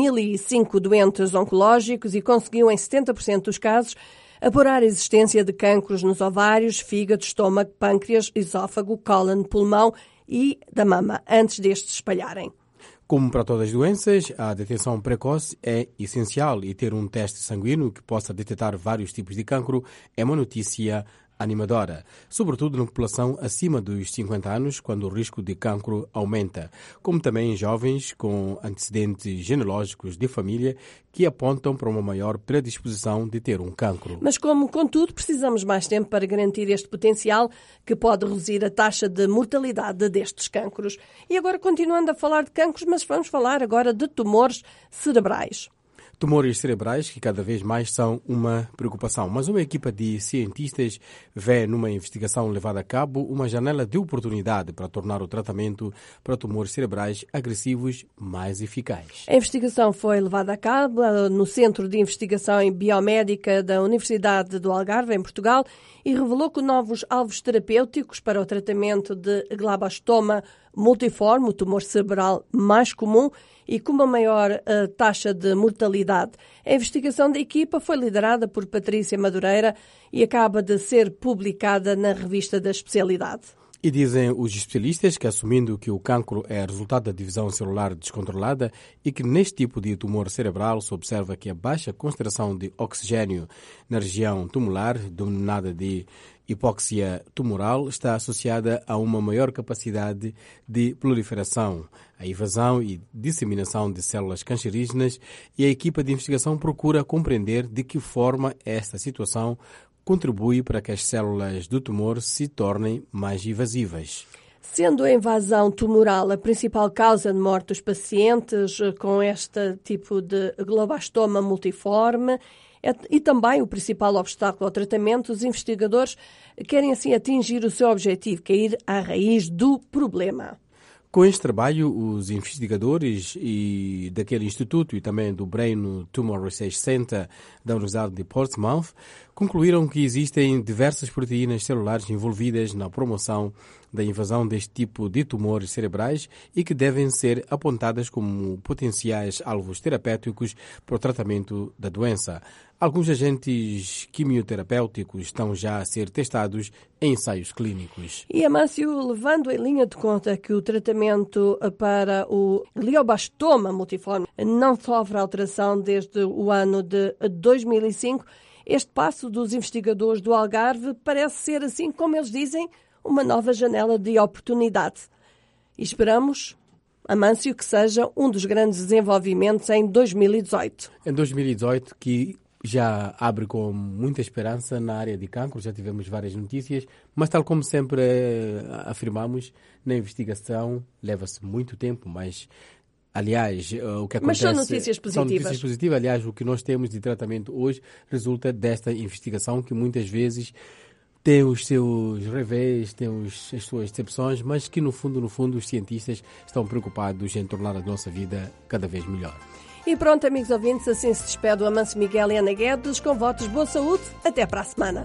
1.005 doentes oncológicos e conseguiu, em 70% dos casos, apurar a existência de cancros nos ovários, fígado, estômago, pâncreas, esófago, cólon, pulmão e da mama, antes destes se espalharem. Como para todas as doenças, a detecção precoce é essencial e ter um teste sanguíneo que possa detectar vários tipos de cancro é uma notícia animadora, sobretudo na população acima dos 50 anos, quando o risco de cancro aumenta, como também em jovens com antecedentes genealógicos de família que apontam para uma maior predisposição de ter um cancro. Mas como, contudo, precisamos mais tempo para garantir este potencial que pode reduzir a taxa de mortalidade destes cancros. E agora, continuando a falar de cancros, mas vamos falar agora de tumores cerebrais. Tumores cerebrais que cada vez mais são uma preocupação, mas uma equipa de cientistas vê numa investigação levada a cabo uma janela de oportunidade para tornar o tratamento para tumores cerebrais agressivos mais eficaz. A investigação foi levada a cabo no Centro de Investigação em Biomédica da Universidade do Algarve, em Portugal, e revelou que novos alvos terapêuticos para o tratamento de glioblastoma multiforme, o tumor cerebral mais comum e com uma maior taxa de mortalidade. A investigação da equipa foi liderada por Patrícia Madureira e acaba de ser publicada na revista da especialidade. E dizem os especialistas que, assumindo que o cancro é resultado da divisão celular descontrolada e que neste tipo de tumor cerebral se observa que a baixa concentração de oxigênio na região tumoral, denominada de hipóxia tumoral, está associada a uma maior capacidade de proliferação, a invasão e disseminação de células cancerígenas, e a equipa de investigação procura compreender de que forma esta situação contribui para que as células do tumor se tornem mais invasivas. Sendo a invasão tumoral a principal causa de morte dos pacientes com este tipo de glioblastoma multiforme e também o principal obstáculo ao tratamento, os investigadores querem assim atingir o seu objetivo, que é ir à raiz do problema. Com este trabalho, os investigadores daquele instituto e também do Brain Tumor Research Center da Universidade de Portsmouth concluíram que existem diversas proteínas celulares envolvidas na promoção da invasão deste tipo de tumores cerebrais e que devem ser apontadas como potenciais alvos terapêuticos para o tratamento da doença. Alguns agentes quimioterapêuticos estão já a ser testados em ensaios clínicos. E, Amâncio, levando em linha de conta que o tratamento para o glioblastoma multiforme não sofre alteração desde o ano de 2005, este passo dos investigadores do Algarve parece ser, assim como eles dizem, uma nova janela de oportunidade. E esperamos, Amâncio, que seja um dos grandes desenvolvimentos em 2018. Em 2018, que já abre com muita esperança na área de cancro, já tivemos várias notícias, mas tal como sempre afirmamos, na investigação leva-se muito tempo, mas aliás, o que acontece... Mas são notícias positivas. São notícias positivas. Aliás, o que nós temos de tratamento hoje resulta desta investigação que muitas vezes tem os seus revés, tem as suas decepções, mas que no fundo, os cientistas estão preocupados em tornar a nossa vida cada vez melhor. E pronto, amigos ouvintes, assim se despede o Amâncio Miguel e Ana Guedes com votos de boa saúde. Até para a semana.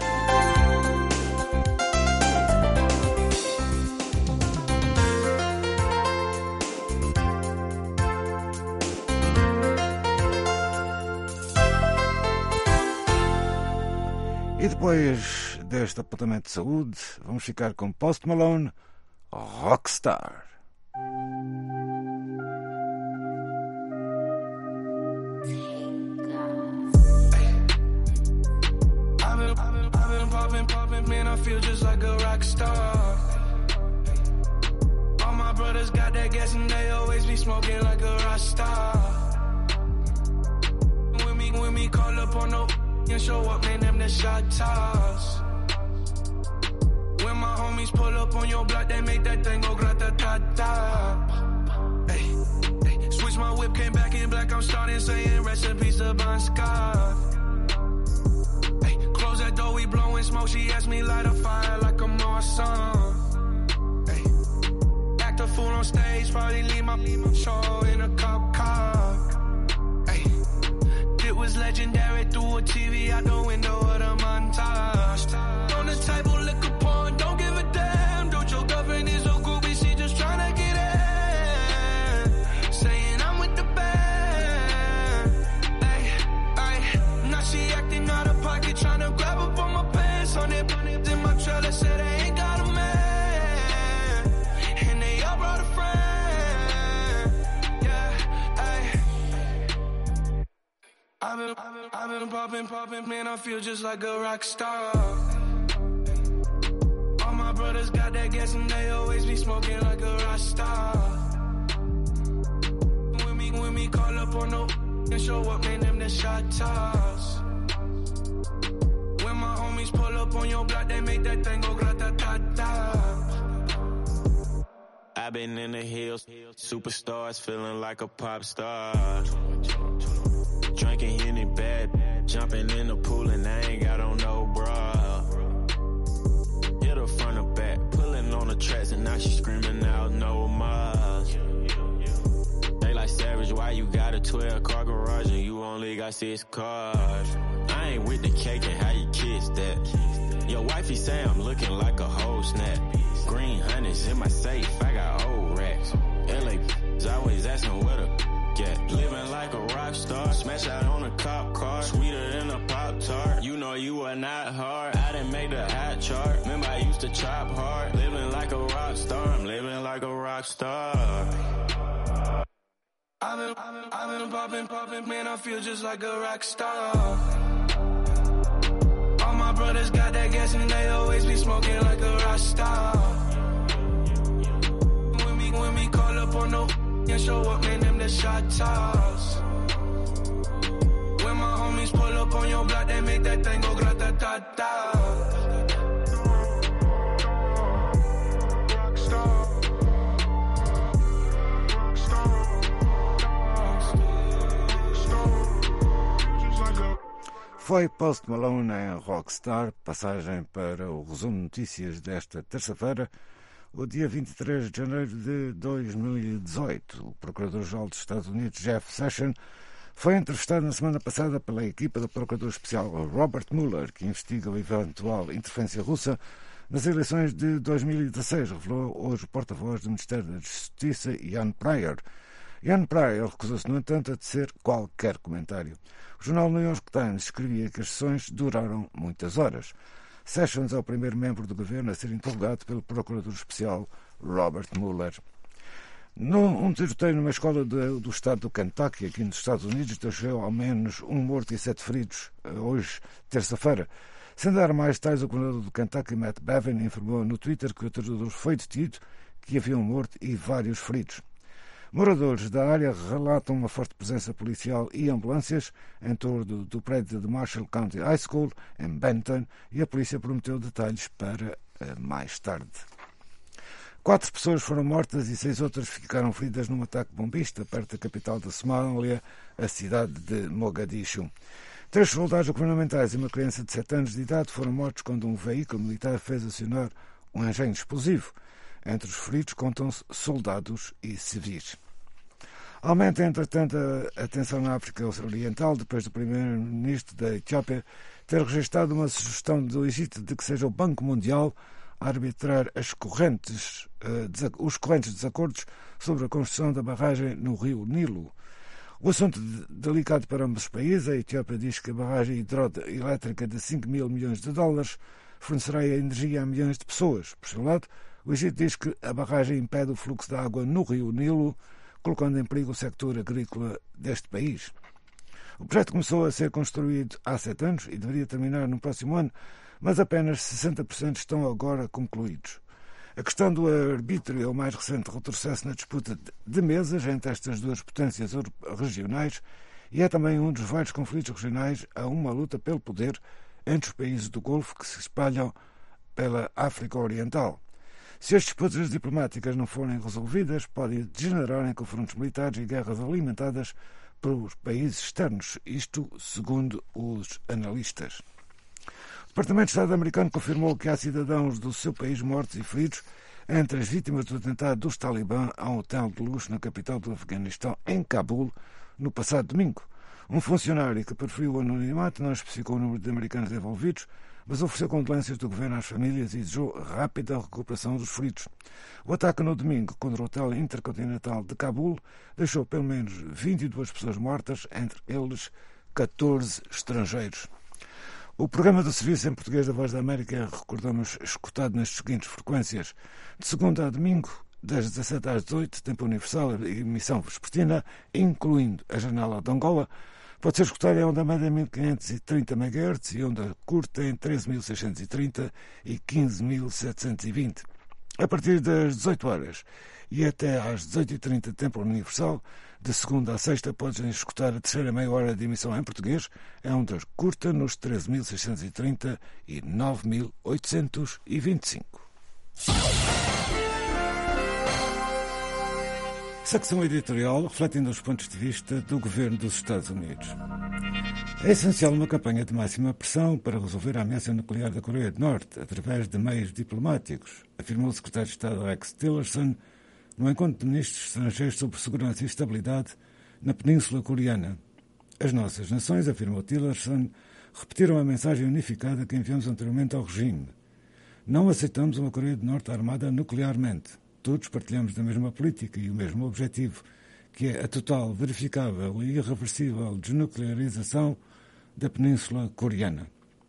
E depois deste apontamento de saúde, vamos ficar com Post Malone, Rockstar. Poppin', man, I feel just like a rock star. All my brothers got that smoking like a Rasta. When me call up on no and show up, man, them the shot toss. When my homies pull up on your block, they make that thing go grata-ta-ta. Hey, hey, switch my whip, came back in black, I'm starting saying rest in peace to Bon Scott. Hey, close that door, we blowing smoke, she asked me light a fire like a Marsan. Hey, act a fool on stage, probably leave my show in a cop car. Hey, it was legendary through a TV out the window of the montage. On the table, liquor porn, don't give a damn. Don't your girlfriend is a groupie, she just tryna get in. Saying I'm with the band. Ay, ay, now she acting out of pocket, tryna grab up on my pants. On it, in my trailer, said they ain't got a man. And they all brought a friend. Yeah, ay. I've been popping, man, I feel just like a rock star. All my brothers got that gas and they always be smoking like a Rasta. When me call up on no and show up, man, them the shot toss. When my homies pull up on your block, they make that thing go grata-ta-ta. I've been in the hills, superstars, feeling like a pop star. Drinking Henny bad, jumping in the pool and I ain't got on no bra. Hit her front or back, pulling on the tracks and now she screaming out no more. They like Savage, why you got a 12-car garage and you only got 6 cars? I ain't with the cake and how you kiss that. Your wifey say I'm looking like a whole snap. Green honey's in my safe, I got old racks. LA's always asking where the get. Living like a rock star, smash out on a cop car, sweeter than a Pop-Tart. You know you are not hard, I didn't make the hot chart. Remember I used to chop hard, living like a rock star, I'm living like a rock star. I've been popping, man, I feel just like a rock star. All my brothers got that gas and they always be smoking like a Rasta. When me call up on no and show up, man, them the shot toss. When my homies pull up on your block, they make that thing go grata-ta-ta. Foi Post Malone em Rockstar, passagem para o resumo de notícias desta terça-feira, o dia 23 de janeiro de 2018. O Procurador-Geral dos Estados Unidos, Jeff Sessions, foi entrevistado na semana passada pela equipa do Procurador Especial Robert Mueller, que investiga a eventual interferência russa nas eleições de 2016, revelou hoje o porta-voz do Ministério da Justiça, Jan Pryor. Jan Pryor recusou-se, no entanto, a tecer qualquer comentário. O jornal New York Times escrevia que as sessões duraram muitas horas. Sessions é o primeiro membro do governo a ser interrogado pelo Procurador Especial Robert Mueller. Um tiroteio numa escola do estado do Kentucky, aqui nos Estados Unidos, deixou ao menos 1 morto e 7 feridos, hoje, terça-feira. Sem dar mais detalhes, o governador do Kentucky, Matt Bevin, informou no Twitter que o atirador foi detido, que havia 1 morto e vários feridos. Moradores da área relatam uma forte presença policial e ambulâncias em torno do prédio de Marshall County High School, em Benton, e a polícia prometeu detalhes para mais tarde. 4 pessoas foram mortas e 6 outras ficaram feridas num ataque bombista perto da capital da Somália, a cidade de Mogadishu. 3 soldados governamentais e uma criança de 7 anos de idade foram mortos quando um veículo militar fez acionar um engenho explosivo. Entre os feridos contam-se soldados e civis. Aumenta, entretanto, a tensão na África Oriental, depois do primeiro-ministro da Etiópia ter registrado uma sugestão do Egito de que seja o Banco Mundial a arbitrar os correntes desacordos sobre a construção da barragem no rio Nilo. O assunto delicado para ambos os países. A Etiópia diz que a barragem hidroelétrica de 5 mil milhões de dólares fornecerá energia a milhões de pessoas. Por seu lado, o Egito diz que a barragem impede o fluxo de água no rio Nilo, colocando em perigo o sector agrícola deste país. O projeto começou a ser construído há 7 anos e deveria terminar no próximo ano, mas apenas 60% estão agora concluídos. A questão do arbítrio é o mais recente retrocesso na disputa de mesas entre estas duas potências regionais e é também um dos vários conflitos regionais a uma luta pelo poder entre os países do Golfo que se espalham pela África Oriental. Se as disputas diplomáticas não forem resolvidas, podem degenerar em confrontos militares e guerras alimentadas pelos países externos, isto segundo os analistas. O Departamento de Estado americano confirmou que há cidadãos do seu país mortos e feridos entre as vítimas do atentado dos Talibã a um hotel de luxo na capital do Afeganistão, em Cabul, no passado domingo. Um funcionário que preferiu o anonimato não especificou o número de americanos envolvidos, mas ofereceu condolências do governo às famílias e desejou rápida recuperação dos feridos. O ataque no domingo contra o hotel intercontinental de Cabul deixou pelo menos 22 pessoas mortas, entre eles 14 estrangeiros. O programa do Serviço em Português da Voz da América, recordamos, escutado nas seguintes frequências: de segunda a domingo, das 17 às 18, tempo universal e emissão vespertina, incluindo a janela de Angola, pode ser escutado em onda média 1530 MHz e onda curta em 13.630 e 15.720. A partir das 18 horas e até às 18h30, tempo universal, de segunda a sexta, podem escutar a terceira meia hora de emissão em português, em onda curta nos 13.630 e 9.825. Secção editorial refletindo os pontos de vista do governo dos Estados Unidos. É essencial uma campanha de máxima pressão para resolver a ameaça nuclear da Coreia do Norte através de meios diplomáticos, afirmou o secretário de Estado Rex Tillerson no encontro de ministros estrangeiros sobre segurança e estabilidade na Península Coreana. As nossas nações, afirmou Tillerson, repetiram a mensagem unificada que enviamos anteriormente ao regime. Não aceitamos uma Coreia do Norte armada nuclearmente. Todos partilhamos da mesma política e o mesmo objetivo, que é a total, verificável e irreversível desnuclearização da Península Coreana.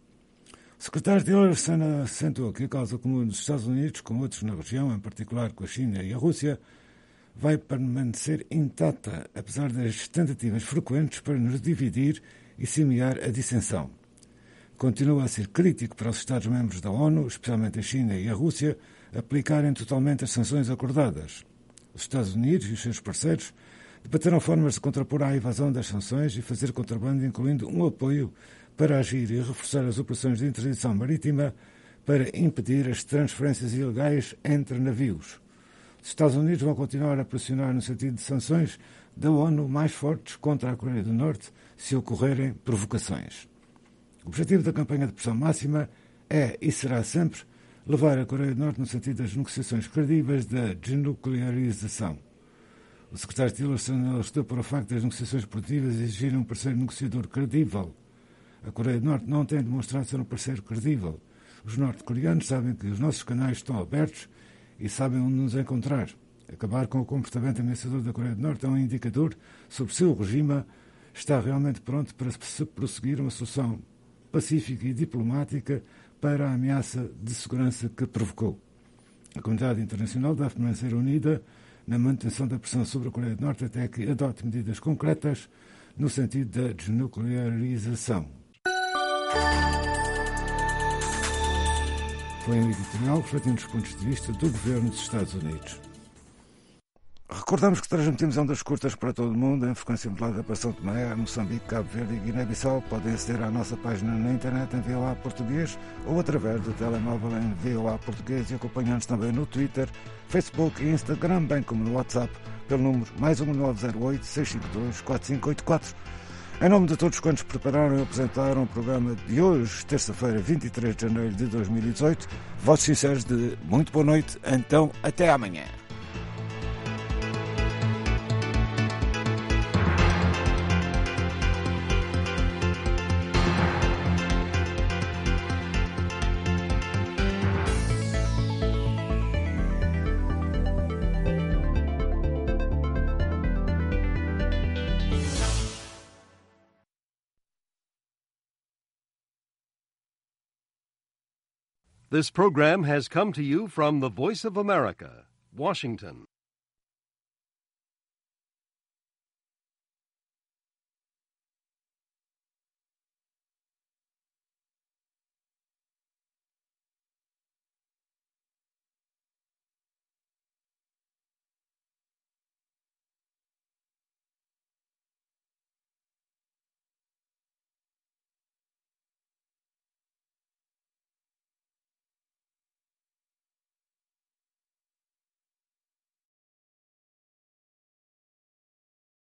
O secretário Tillerson acentuou que a causa comum dos Estados Unidos, com outros na região, em particular com a China e a Rússia, vai permanecer intacta, apesar das tentativas frequentes para nos dividir e semear a dissensão. Continua a ser crítico para os Estados-membros da ONU, especialmente a China e a Rússia, aplicarem totalmente as sanções acordadas. Os Estados Unidos e os seus parceiros debateram formas de contrapor à evasão das sanções e fazer contrabando, incluindo um apoio para agir e reforçar as operações de interdição marítima para impedir as transferências ilegais entre navios. Os Estados Unidos vão continuar a pressionar no sentido de sanções da ONU mais fortes contra a Coreia do Norte se ocorrerem provocações. O objetivo da campanha de pressão máxima é, e será sempre, levar a Coreia do Norte no sentido das negociações credíveis da desnuclearização. O secretário Tillerson alertou para o facto das negociações produtivas exigirem um parceiro negociador credível. A Coreia do Norte não tem demonstrado ser um parceiro credível. Os norte-coreanos sabem que os nossos canais estão abertos e sabem onde nos encontrar. Acabar com o comportamento ameaçador da Coreia do Norte é um indicador sobre se o regime está realmente pronto para prosseguir uma solução pacífica e diplomática para a ameaça de segurança que provocou. A comunidade internacional deve permanecer unida na manutenção da pressão sobre a Coreia do Norte até que adote medidas concretas no sentido da desnuclearização. Foi um editorial refletindo os pontos de vista do governo dos Estados Unidos. Recordamos que transmitimos ondas curtas para todo o mundo em frequência modulada para São Tomé, Moçambique, Cabo Verde e Guiné-Bissau. Podem aceder à nossa página na internet em VOA Português ou através do telemóvel em VOA Português e acompanhar-nos também no Twitter, Facebook e Instagram, bem como no WhatsApp, pelo número +1 908 652 4584. Em nome de todos quantos prepararam e apresentaram o programa de hoje, terça-feira, 23 de janeiro de 2018, votos sinceros de muito boa noite, então até amanhã. This program has come to you from the Voice of America, Washington.